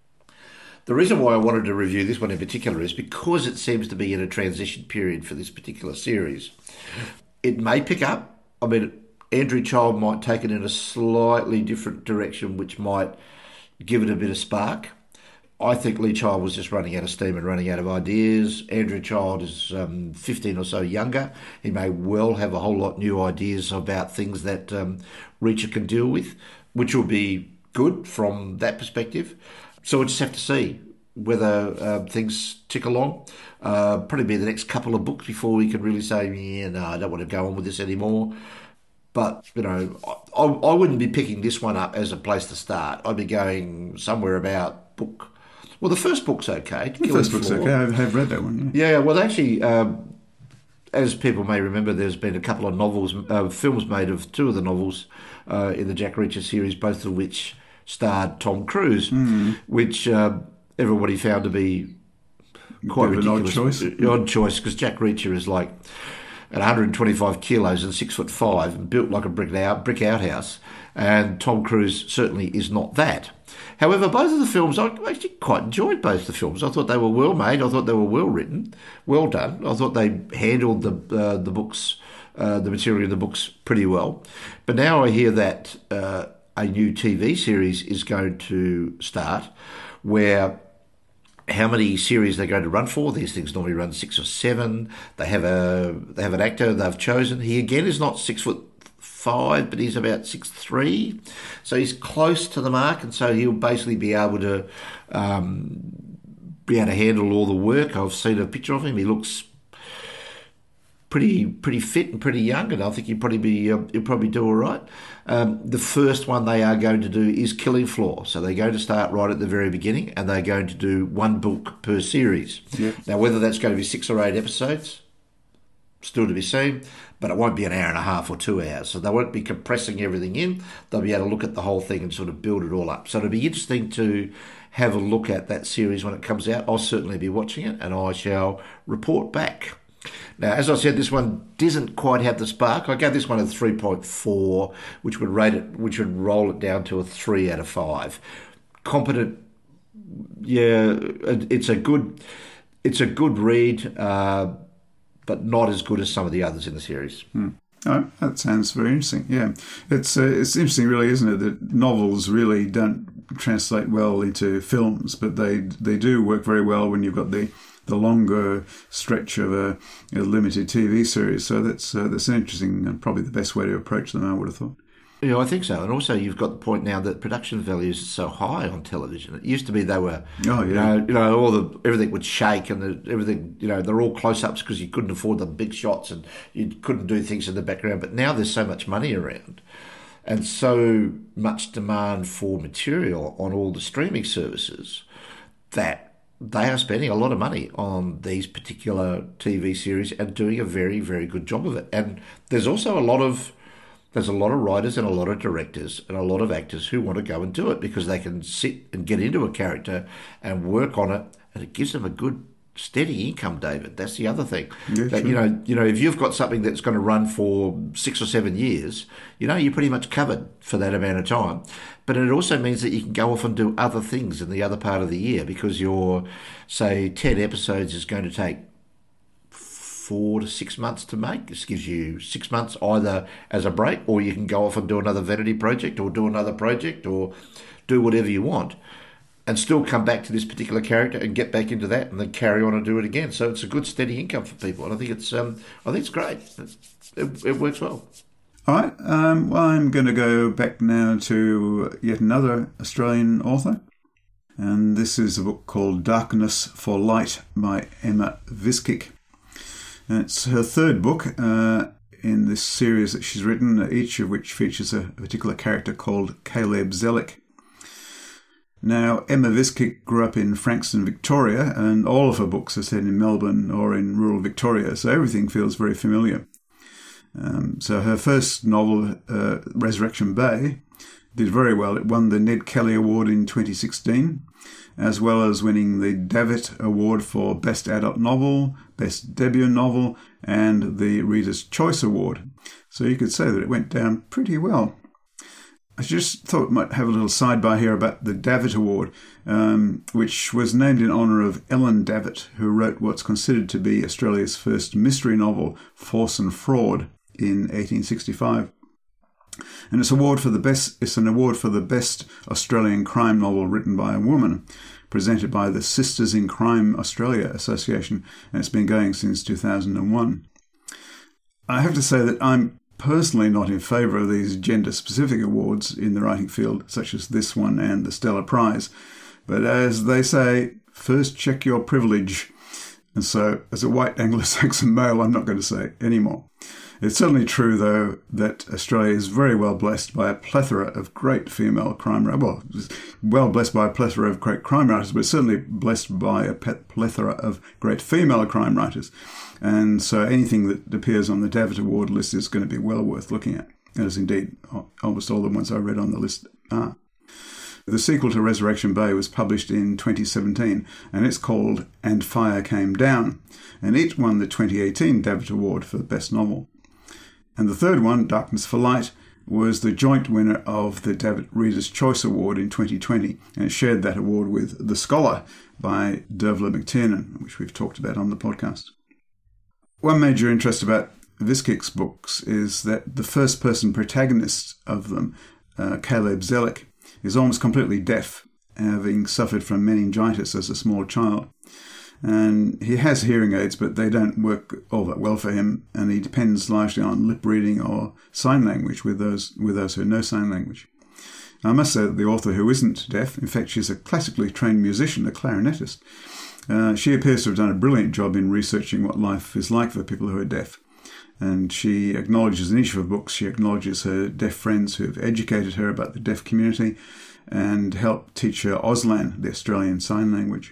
the reason why I wanted to review this one in particular is because it seems to be in a transition period for this particular series. It may pick up. I mean, Andrew Child might take it in a slightly different direction, which might give it a bit of spark. I think Lee Child was just running out of steam and running out of ideas. Andrew Child is um, fifteen or so younger. He may well have a whole lot new ideas about things that um, Reacher can deal with, which will be good from that perspective. So we'll just have to see whether uh, things tick along. Uh, probably be the next couple of books before we can really say, yeah, no, I don't want to go on with this anymore. But, you know, I, I wouldn't be picking this one up as a place to start. I'd be going somewhere about book... Well, the first book's okay. The first book's okay. I have read that one, yeah. Yeah, well, actually, um, as people may remember, there's been a couple of novels, uh, films made of two of the novels uh, in the Jack Reacher series, both of which starred Tom Cruise, mm. which uh, everybody found to be quite ridiculous. An odd choice. Odd choice, because Jack Reacher is like at one hundred twenty-five kilos and six foot five and built like a brick out brick outhouse, and Tom Cruise certainly is not that. However, both of the films, I actually quite enjoyed both the films. I thought they were well made. I thought they were well written, well done. I thought they handled the uh, the books, uh, the material in the books pretty well. But now I hear that uh, a new T V series is going to start, where how many series they're going to run for. These things normally run six or seven. They have a they have an actor they've chosen. He again is not six foot five, but he's about six three, so he's close to the mark, and so he'll basically be able to um, be able to handle all the work. I've seen a picture of him. He looks pretty pretty fit and pretty young, and I think he'll probably be uh, he'll probably do all right. Um, the first one they are going to do is Killing Floor, so they're going to start right at the very beginning, and they're going to do one book per series. Yep. Now, whether that's going to be six or eight episodes, still to be seen, but it won't be an hour and a half or two hours. So they won't be compressing everything in. They'll be able to look at the whole thing and sort of build it all up. So it'll be interesting to have a look at that series when it comes out. I'll certainly be watching it, and I shall report back. Now, as I said, this one doesn't quite have the spark. I gave this one a three point four, which would rate it, which would roll it down to a three out of five. Competent, yeah, it's a good, it's a good read. Uh, but not as good as some of the others in the series. Hmm. Oh, that sounds very interesting. Yeah, it's uh, it's interesting, really, isn't it, that novels really don't translate well into films, but they they do work very well when you've got the, the longer stretch of a, a limited T V series. So that's uh, that's interesting and probably the best way to approach them, I would have thought. Yeah, I think so. And also you've got the point now that production values are so high on television. It used to be they were, oh, yeah. you know, you know, all the everything would shake and the, everything, you know, they're all close-ups because you couldn't afford the big shots and you couldn't do things in the background. But now there's so much money around and so much demand for material on all the streaming services that they are spending a lot of money on these particular T V series and doing a very, very good job of it. And there's also a lot of there's a lot of writers and a lot of directors and a lot of actors who want to go and do it because they can sit and get into a character and work on it, and it gives them a good steady income, David. That's the other thing. Yeah, that, sure. you know, you know, if you've got something that's going to run for six or seven years, you know, you're pretty much covered for that amount of time. But it also means that you can go off and do other things in the other part of the year because your, say, ten episodes is going to take four to six months to make. This gives you six months either as a break, or you can go off and do another vanity project or do another project or do whatever you want and still come back to this particular character and get back into that and then carry on and do it again. So it's a good steady income for people. And I think it's um, I think it's great. It, it works well. All right. Um, well, I'm going to go back now to yet another Australian author. And this is a book called Darkness for Light by Emma Viskick. And it's her third book uh, in this series that she's written, each of which features a particular character called Caleb Zellick. Now, Emma Viskick grew up in Frankston, Victoria, and all of her books are set in Melbourne or in rural Victoria, so everything feels very familiar. Um, so her first novel, uh, Resurrection Bay, did very well. It won the Ned Kelly Award in twenty sixteen, as well as winning the Davitt Award for Best Adult Novel, Best Debut Novel, and the Reader's Choice Award. So you could say that it went down pretty well. I just thought I might have a little sidebar here about the Davitt Award, um, which was named in honour of Ellen Davitt, who wrote what's considered to be Australia's first mystery novel, Force and Fraud, in eighteen sixty-five. And it's award for the best. It's an award for the best Australian crime novel written by a woman, presented by the Sisters in Crime Australia Association, and it's been going since two thousand one. I have to say that I'm personally not in favour of these gender-specific awards in the writing field, such as this one and the Stella Prize. But as they say, first check your privilege. And so, as a white Anglo-Saxon male, I'm not going to say anymore. It's certainly true, though, that Australia is very well blessed by a plethora of great female crime writers. Well, well blessed by a plethora of great crime writers, but certainly blessed by a plethora of great female crime writers. And so anything that appears on the Davitt Award list is going to be well worth looking at, as indeed almost all the ones I read on the list are. The sequel to Resurrection Bay was published in twenty seventeen, and it's called And Fire Came Down, and it won the twenty eighteen Davitt Award for the Best Novel. And the third one, Darkness for Light, was the joint winner of the Davitt Reader's Choice Award in twenty twenty, and it shared that award with The Scholar by Dervla McTiernan, which we've talked about on the podcast. One major interest about Viskick's books is that the first-person protagonist of them, uh, Caleb Zellick, is almost completely deaf, having suffered from meningitis as a small child. And he has hearing aids, but they don't work all that well for him, and he depends largely on lip reading or sign language with those with those who know sign language. I must say that the author, who isn't deaf, in fact she's a classically trained musician, a clarinetist, uh, she appears to have done a brilliant job in researching what life is like for people who are deaf. And she acknowledges in each of her books, she acknowledges her deaf friends who have educated her about the deaf community and helped teach her Auslan, the Australian Sign Language.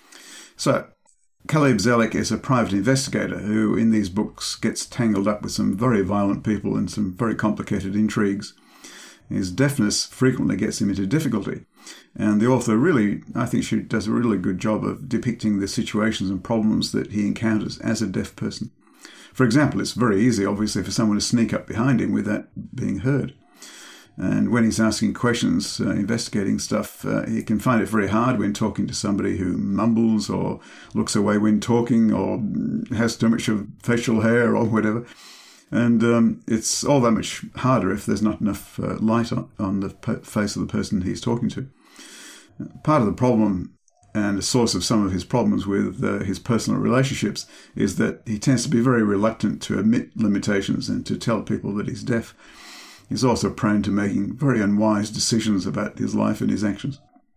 So, Caleb Zellick is a private investigator who, in these books, gets tangled up with some very violent people and some very complicated intrigues. His deafness frequently gets him into difficulty, and the author really, I think she does a really good job of depicting the situations and problems that he encounters as a deaf person. For example, it's very easy, obviously, for someone to sneak up behind him without being heard. And when he's asking questions, uh, investigating stuff, uh, he can find it very hard when talking to somebody who mumbles or looks away when talking or has too much of facial hair or whatever. And um, it's all that much harder if there's not enough uh, light on, on the p- face of the person he's talking to. Part of the problem and a source of some of his problems with uh, his personal relationships is that he tends to be very reluctant to admit limitations and to tell people that he's deaf. He's also prone to making very unwise decisions about his life and his actions.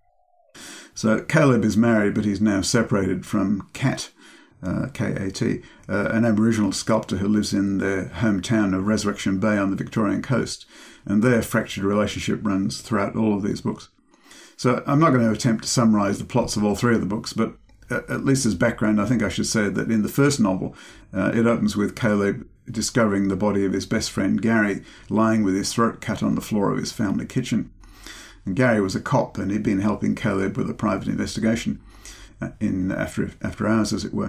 So Caleb is married, but he's now separated from Kat, uh, K A T, uh, an Aboriginal sculptor who lives in their hometown of Resurrection Bay on the Victorian coast, and their fractured relationship runs throughout all of these books. So I'm not going to attempt to summarise the plots of all three of the books, but at least as background, I think I should say that in the first novel, uh, it opens with Caleb discovering the body of his best friend Gary lying with his throat cut on the floor of his family kitchen. And Gary was a cop, and he'd been helping Caleb with a private investigation uh, in after after hours, as it were.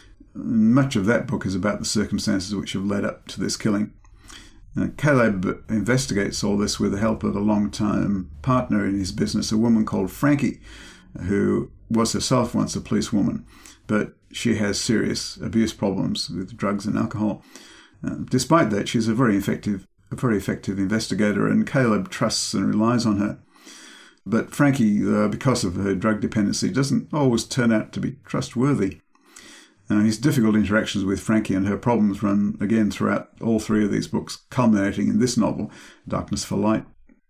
Much of that book is about the circumstances which have led up to this killing. Uh, Caleb investigates all this with the help of a long-time partner in his business, a woman called Frankie, who was herself once a policewoman, but she has serious abuse problems with drugs and alcohol. Uh, despite that, she's a very effective, a very effective investigator, and Caleb trusts and relies on her. But Frankie, uh, because of her drug dependency, doesn't always turn out to be trustworthy. Uh, his difficult interactions with Frankie and her problems run again throughout all three of these books, culminating in this novel, Darkness for Light.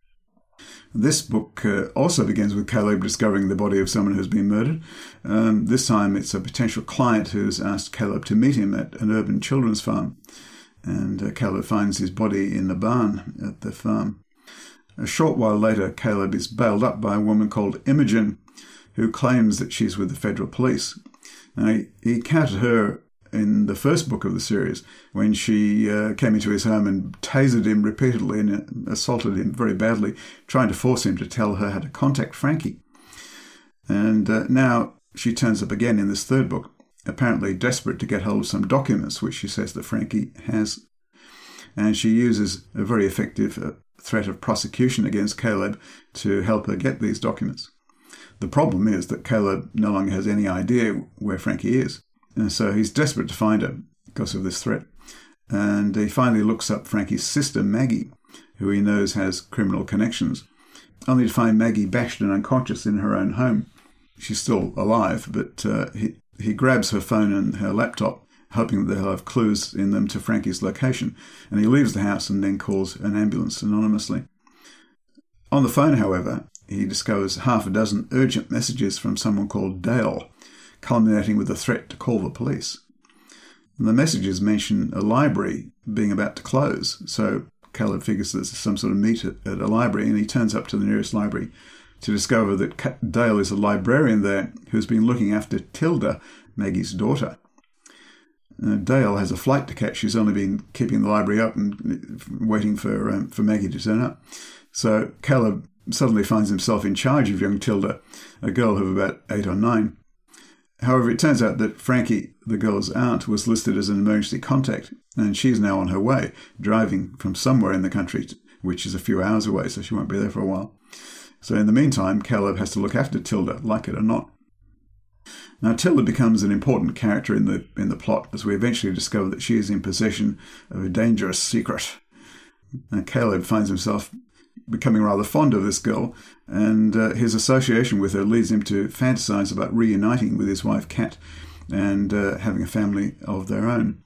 This book uh, also begins with Caleb discovering the body of someone who's been murdered. Um, this time it's a potential client who's asked Caleb to meet him at an urban children's farm. And uh, Caleb finds his body in the barn at the farm. A short while later, Caleb is bailed up by a woman called Imogen, who claims that she's with the federal police. Now, he, he encountered her in the first book of the series when she uh, came into his home and tasered him repeatedly and assaulted him very badly, trying to force him to tell her how to contact Frankie. And uh, now she turns up again in this third book, apparently desperate to get hold of some documents which she says that Frankie has. And she uses a very effective uh, threat of prosecution against Caleb to help her get these documents. The problem is that Caleb no longer has any idea where Frankie is. And so he's desperate to find her because of this threat. And he finally looks up Frankie's sister, Maggie, who he knows has criminal connections, only to find Maggie bashed and unconscious in her own home. She's still alive, but uh, he, he grabs her phone and her laptop, hoping that they'll have clues in them to Frankie's location. And he leaves the house and then calls an ambulance anonymously. On the phone, however, he discovers half a dozen urgent messages from someone called Dale, culminating with a threat to call the police. And the messages mention a library being about to close, so Caleb figures there's some sort of meet at, at a library, and he turns up to the nearest library to discover that Dale is a librarian there who's been looking after Tilda, Maggie's daughter. Uh, Dale has a flight to catch. She's only been keeping the library up and waiting for um, for Maggie to turn up. So Caleb suddenly finds himself in charge of young Tilda, a girl of about eight or nine. However, it turns out that Frankie, the girl's aunt, was listed as an emergency contact, and she's now on her way, driving from somewhere in the country, which is a few hours away, so she won't be there for a while. So in the meantime, Caleb has to look after Tilda, like it or not. Now, Tilda becomes an important character in the in the plot, as we eventually discover that she is in possession of a dangerous secret. And Caleb finds himself becoming rather fond of this girl, and uh, his association with her leads him to fantasize about reuniting with his wife Kat and uh, having a family of their own.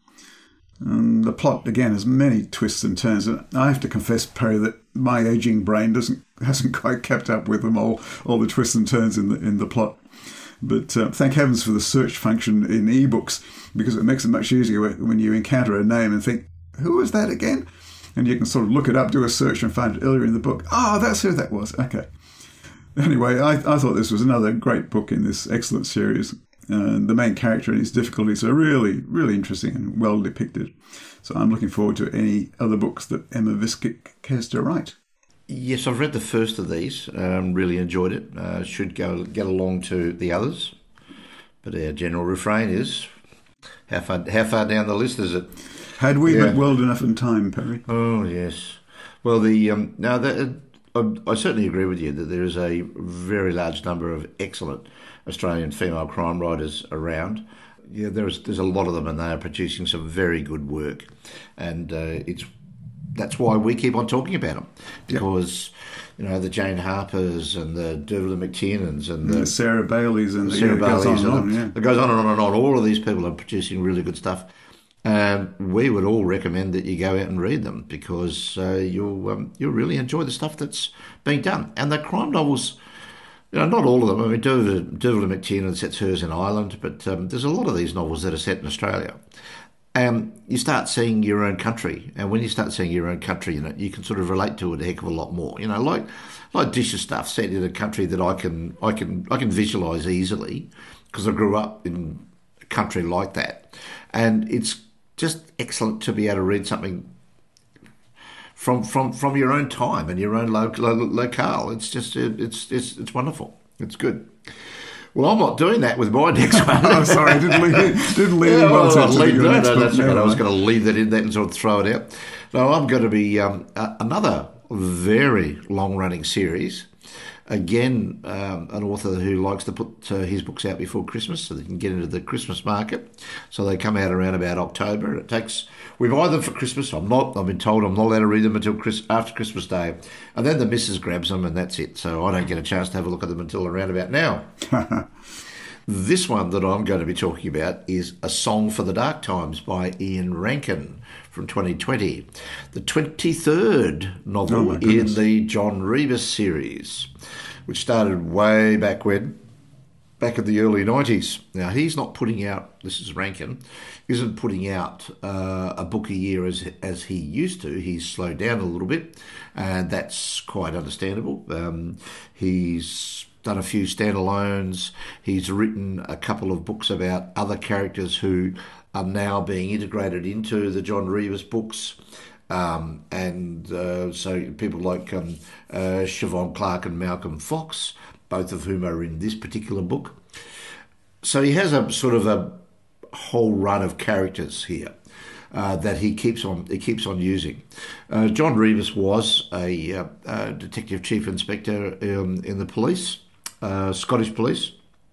And the plot, again, has many twists and turns, and I have to confess, Perry, that my aging brain doesn't hasn't quite kept up with them all, all the twists and turns in the in the plot. But uh, thank heavens for the search function in ebooks, because it makes it much easier when you encounter a name and think, who was that again? And you can sort of look it up, do a search, and find it earlier in the book. Oh, that's who that was. Okay. Anyway, I, I thought this was another great book in this excellent series. Uh, the main character and his difficulties are really, really interesting and well depicted. So I'm looking forward to any other books that Emma Viskick cares to write. Yes, I've read the first of these. Um, really enjoyed it. Uh, should go get along to the others. But our general refrain is, how far, how far down the list is it? Had we yeah. but well enough in time, Perry. Oh, yes. Well, the um, now the, uh, I certainly agree with you that there is a very large number of excellent Australian female crime writers around. Yeah, there's there's a lot of them, and they are producing some very good work, and uh, it's that's why we keep on talking about them, because yep. you know, the Jane Harpers and the Derville McTiernans and the, the Sarah Baileys and the the Sarah yeah, Baileys goes on and and on, yeah. it goes on and on and on. All of these people are producing really good stuff. Um, we would all recommend that you go out and read them, because uh, you'll um, you'll really enjoy the stuff that's being done. And the crime novels, you know, not all of them. I mean, Derville, Derville McTiernan sets hers in Ireland, but um, there's a lot of these novels that are set in Australia. Um, you start seeing your own country, and when you start seeing your own country in it, you can sort of relate to it a heck of a lot more. You know, like like Dish's stuff set in a country that I can I can I can visualise easily, because I grew up in a country like that. And it's just excellent to be able to read something from from, from your own time and your own lo- lo- locale. It's just, it's, it's, it's wonderful. It's good. Well, I'm not doing that with my next one. I'm sorry, I didn't leave, didn't leave yeah, you well well, to leave, your no, next no, book. that's okay. No, I was no. going to leave that in that and sort of throw it out. No, I'm going to be um, uh, another very long-running series. Again, um, an author who likes to put uh, his books out before Christmas so they can get into the Christmas market. So they come out around about October. It takes we buy them for Christmas. I'm not. I've been told I'm not allowed to read them until Chris, after Christmas Day, and then the missus grabs them, and that's it. So I don't get a chance to have a look at them until around about now. This one that I'm going to be talking about is A Song for the Dark Times by Ian Rankin from twenty twenty, the twenty-third novel Oh, in the John Rebus series, which started way back when, back in the early nineties. Now, he's not putting out, this is Rankin, isn't putting out uh, a book a year as as he used to. He's slowed down a little bit, and that's quite understandable. Um, he's done a few standalones. He's written a couple of books about other characters who are now being integrated into the John Rebus books. Um, and uh, so people like um, uh, Siobhan Clarke and Malcolm Fox, both of whom are in this particular book. So he has a sort of a whole run of characters here uh, that he keeps on he keeps on using. Uh, John Rebus was a, uh, a detective chief inspector um, in the police, uh, Scottish police,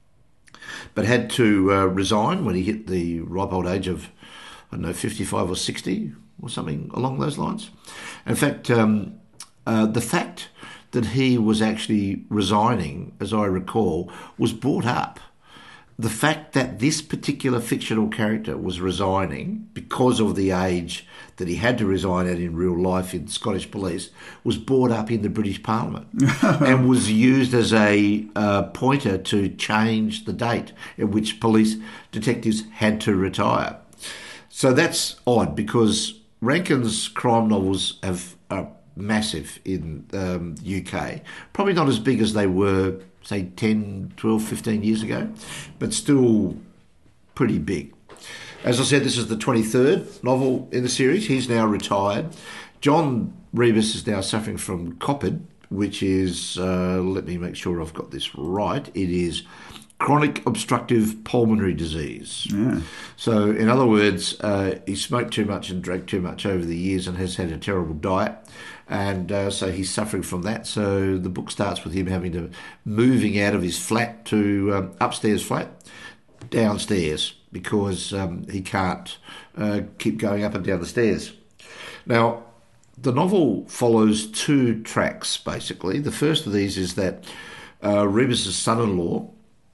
but had to uh, resign when he hit the ripe old age of, I don't know, fifty-five or sixty or something along those lines. In fact, um, uh, the fact that he was actually resigning, as I recall, was brought up. The fact that this particular fictional character was resigning because of the age that he had to resign at in real life in Scottish police was brought up in the British Parliament and was used as a uh, pointer to change the date at which police detectives had to retire. So that's odd because Rankin's crime novels have are massive in um, the U K. Probably not as big as they were, say, ten, twelve, fifteen years ago, but still pretty big. As I said, this is the twenty-third novel in the series. He's now retired. John Rebus is now suffering from COPD, which is, uh, let me make sure I've got this right, it is chronic obstructive pulmonary disease. Yeah. So, in other words, uh, he smoked too much and drank too much over the years and has had a terrible diet. And uh, so he's suffering from that. So the book starts with him having to moving out of his flat to um, upstairs flat, downstairs, because um, he can't uh, keep going up and down the stairs. Now, the novel follows two tracks, basically. The first of these is that uh, Rebus's son-in-law,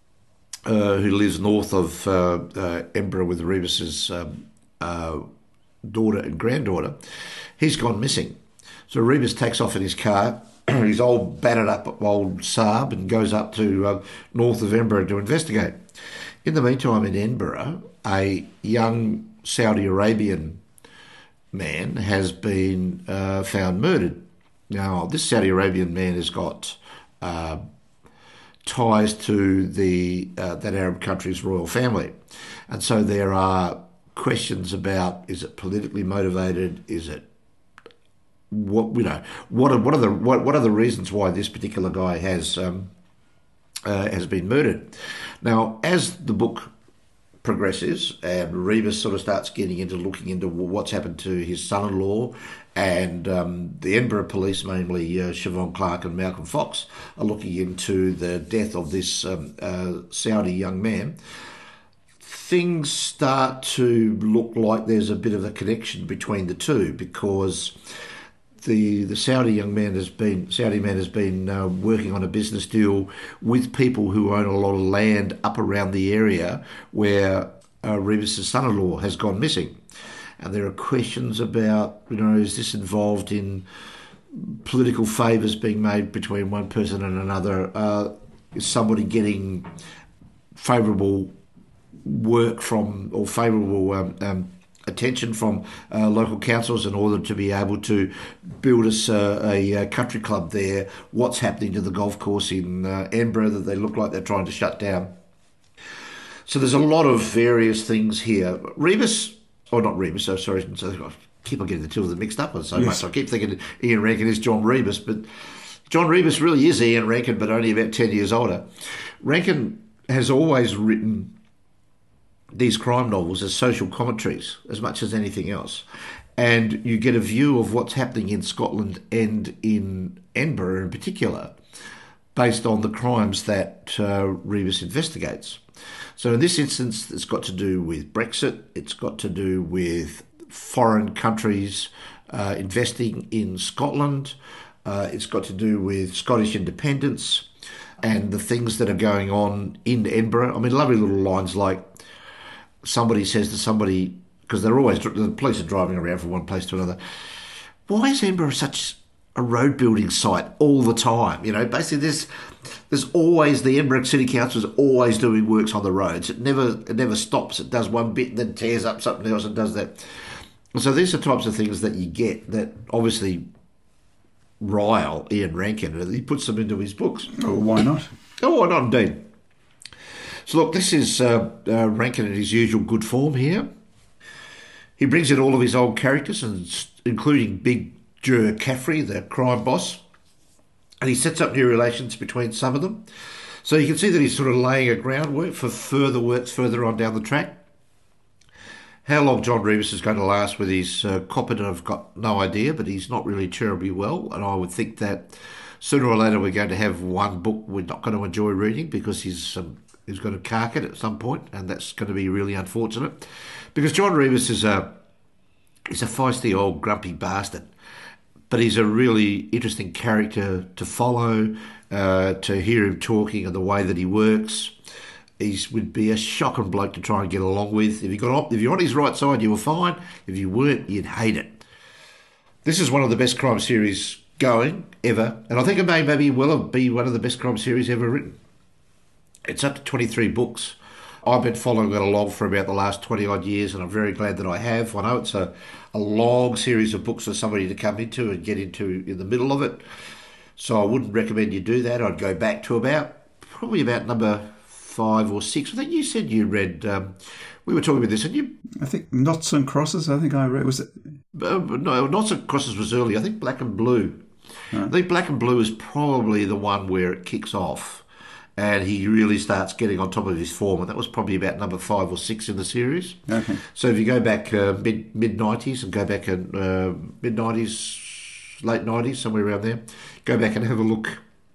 uh, who lives north of uh, uh, Edinburgh with Rebus's um, uh, daughter and granddaughter, he's gone missing. So Rebus takes off in his car, his old battered up old Saab, and goes up to uh, north of Edinburgh to investigate. In the meantime, in Edinburgh, a young Saudi Arabian man has been uh, found murdered. Now, this Saudi Arabian man has got uh, ties to the uh, that Arab country's royal family. And so there are questions about, is it politically motivated? Is it What you know? What are what are the what, what are the reasons why this particular guy has um, uh, has been murdered? Now, as the book progresses and Rebus sort of starts getting into looking into what's happened to his son-in-law, and um, the Edinburgh police, mainly uh, Siobhan Clarke and Malcolm Fox, are looking into the death of this um, uh, Saudi young man. Things start to look like there's a bit of a connection between the two, because The the Saudi young man has been Saudi man has been uh, working on a business deal with people who own a lot of land up around the area where uh, Rebus's son-in-law has gone missing, and there are questions about, you know, is this involved in political favours being made between one person and another? Uh, is somebody getting favourable work from or favourable um, um, attention from uh, local councils in order to be able to build us uh, a, a country club there? What's happening to the golf course in uh, Edinburgh that they look like they're trying to shut down? So there's a lot of various things here. Rebus, or not Rebus, oh, sorry, I keep on getting the two of them mixed up so yes. much. I keep thinking Ian Rankin is John Rebus, but John Rebus really is Ian Rankin, but only about ten years older. Rankin has always written these crime novels as social commentaries as much as anything else. And you get a view of what's happening in Scotland and in Edinburgh in particular based on the crimes that uh, Rebus investigates. So in this instance, it's got to do with Brexit, it's got to do with foreign countries uh, investing in Scotland, uh, it's got to do with Scottish independence and the things that are going on in Edinburgh. I mean, lovely little lines like somebody says to somebody, because they're always, the police are driving around from one place to another, why is Edinburgh such a road building site all the time? You know, basically there's there's always, the Edinburgh City Council is always doing works on the roads. It never it never stops. It does one bit and then tears up something else and does that. So these are types of things that you get that obviously rile Ian Rankin, and he puts them into his books. Oh, why not? Oh, why not indeed. So look, this is uh, uh, Rankin in his usual good form here. He brings in all of his old characters, and including Big Ger Caffrey, the crime boss, and he sets up new relations between some of them. So you can see that he's sort of laying a groundwork for further works further on down the track. How long John Rebus is going to last with his uh, Copperton, I've got no idea, but he's not really terribly well, and I would think that sooner or later we're going to have one book we're not going to enjoy reading because he's um, he's going to cark it at some point, and that's going to be really unfortunate. Because John Rebus is a he's a feisty old grumpy bastard, but he's a really interesting character to follow, uh, to hear him talking and the way that he works. He would be a shocking bloke to try and get along with. If you got if you're on his right side, you were fine. If you weren't, you'd hate it. This is one of the best crime series going ever, and I think it may maybe well be one of the best crime series ever written. It's up to twenty-three books. I've been following it along for about the last twenty odd years, and I'm very glad that I have. I know it's a, a long series of books for somebody to come into and get into in the middle of it, so I wouldn't recommend you do that. I'd go back to about probably about number five or six. I think you said you read, um, we were talking about this, and you... I think Knots and Crosses, I think I read, was it? Uh, no, Knots and Crosses was early. I think Black and Blue. Right. I think Black and Blue is probably the one where it kicks off and he really starts getting on top of his form, and that was probably about number five or six in the series. Okay. So if you go back uh, mid, mid-nineties and go back in uh, mid-nineties, late nineties, somewhere around there, go back and have a look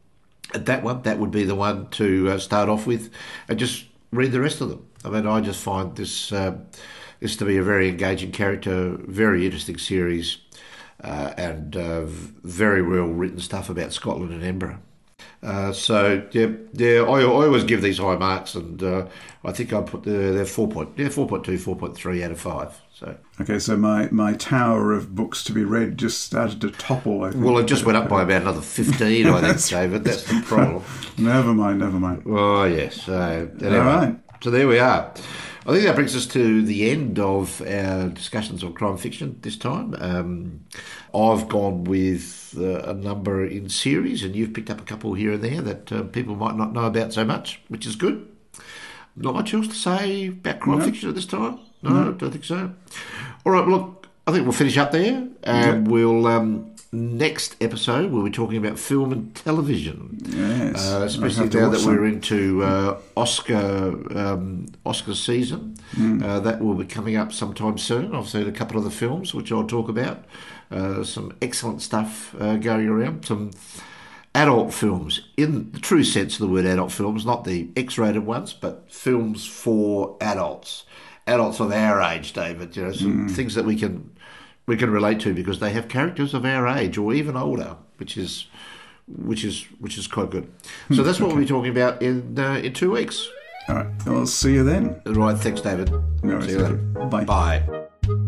at that one. That would be the one to uh, start off with, and just read the rest of them. I mean, I just find this uh, this to be a very engaging character, very interesting series, uh, and uh, very well written stuff about Scotland and Edinburgh. Uh, so yeah, yeah, I, I always give these high marks, and uh, I think I put the they're four point yeah four point two, four point three out of five. So okay, so my, my tower of books to be read just started to topple. I think. Well, it just went up by about another fifteen, I think, David. That's the problem. Never mind, never mind. Oh yes. So anyway, all right. So there we are. I think that brings us to the end of our discussions on crime fiction this time. Um, I've gone with uh, a number in series, and you've picked up a couple here and there that uh, people might not know about so much, which is good. Not much else to say about crime no. fiction at this time? No, no, I don't think so. All right, look, I think we'll finish up there, and yep. we'll... Um, next episode we'll be talking about film and television, yes, uh, especially now that some. we're into uh, Oscar um, Oscar season. Mm. Uh, that will be coming up sometime soon. I've seen a couple of the films which I'll talk about. Uh, some excellent stuff uh, going around. Some adult films, in the true sense of the word adult films, not the X-rated ones, but films for adults. Adults of our age, David. You know, some mm. things that we can we can relate to because they have characters of our age or even older, which is which is which is quite good. So that's what okay. we'll be talking about in uh, in two weeks. All right. I'll see you then. All right. Thanks, David. No, see you later. Bye. Bye.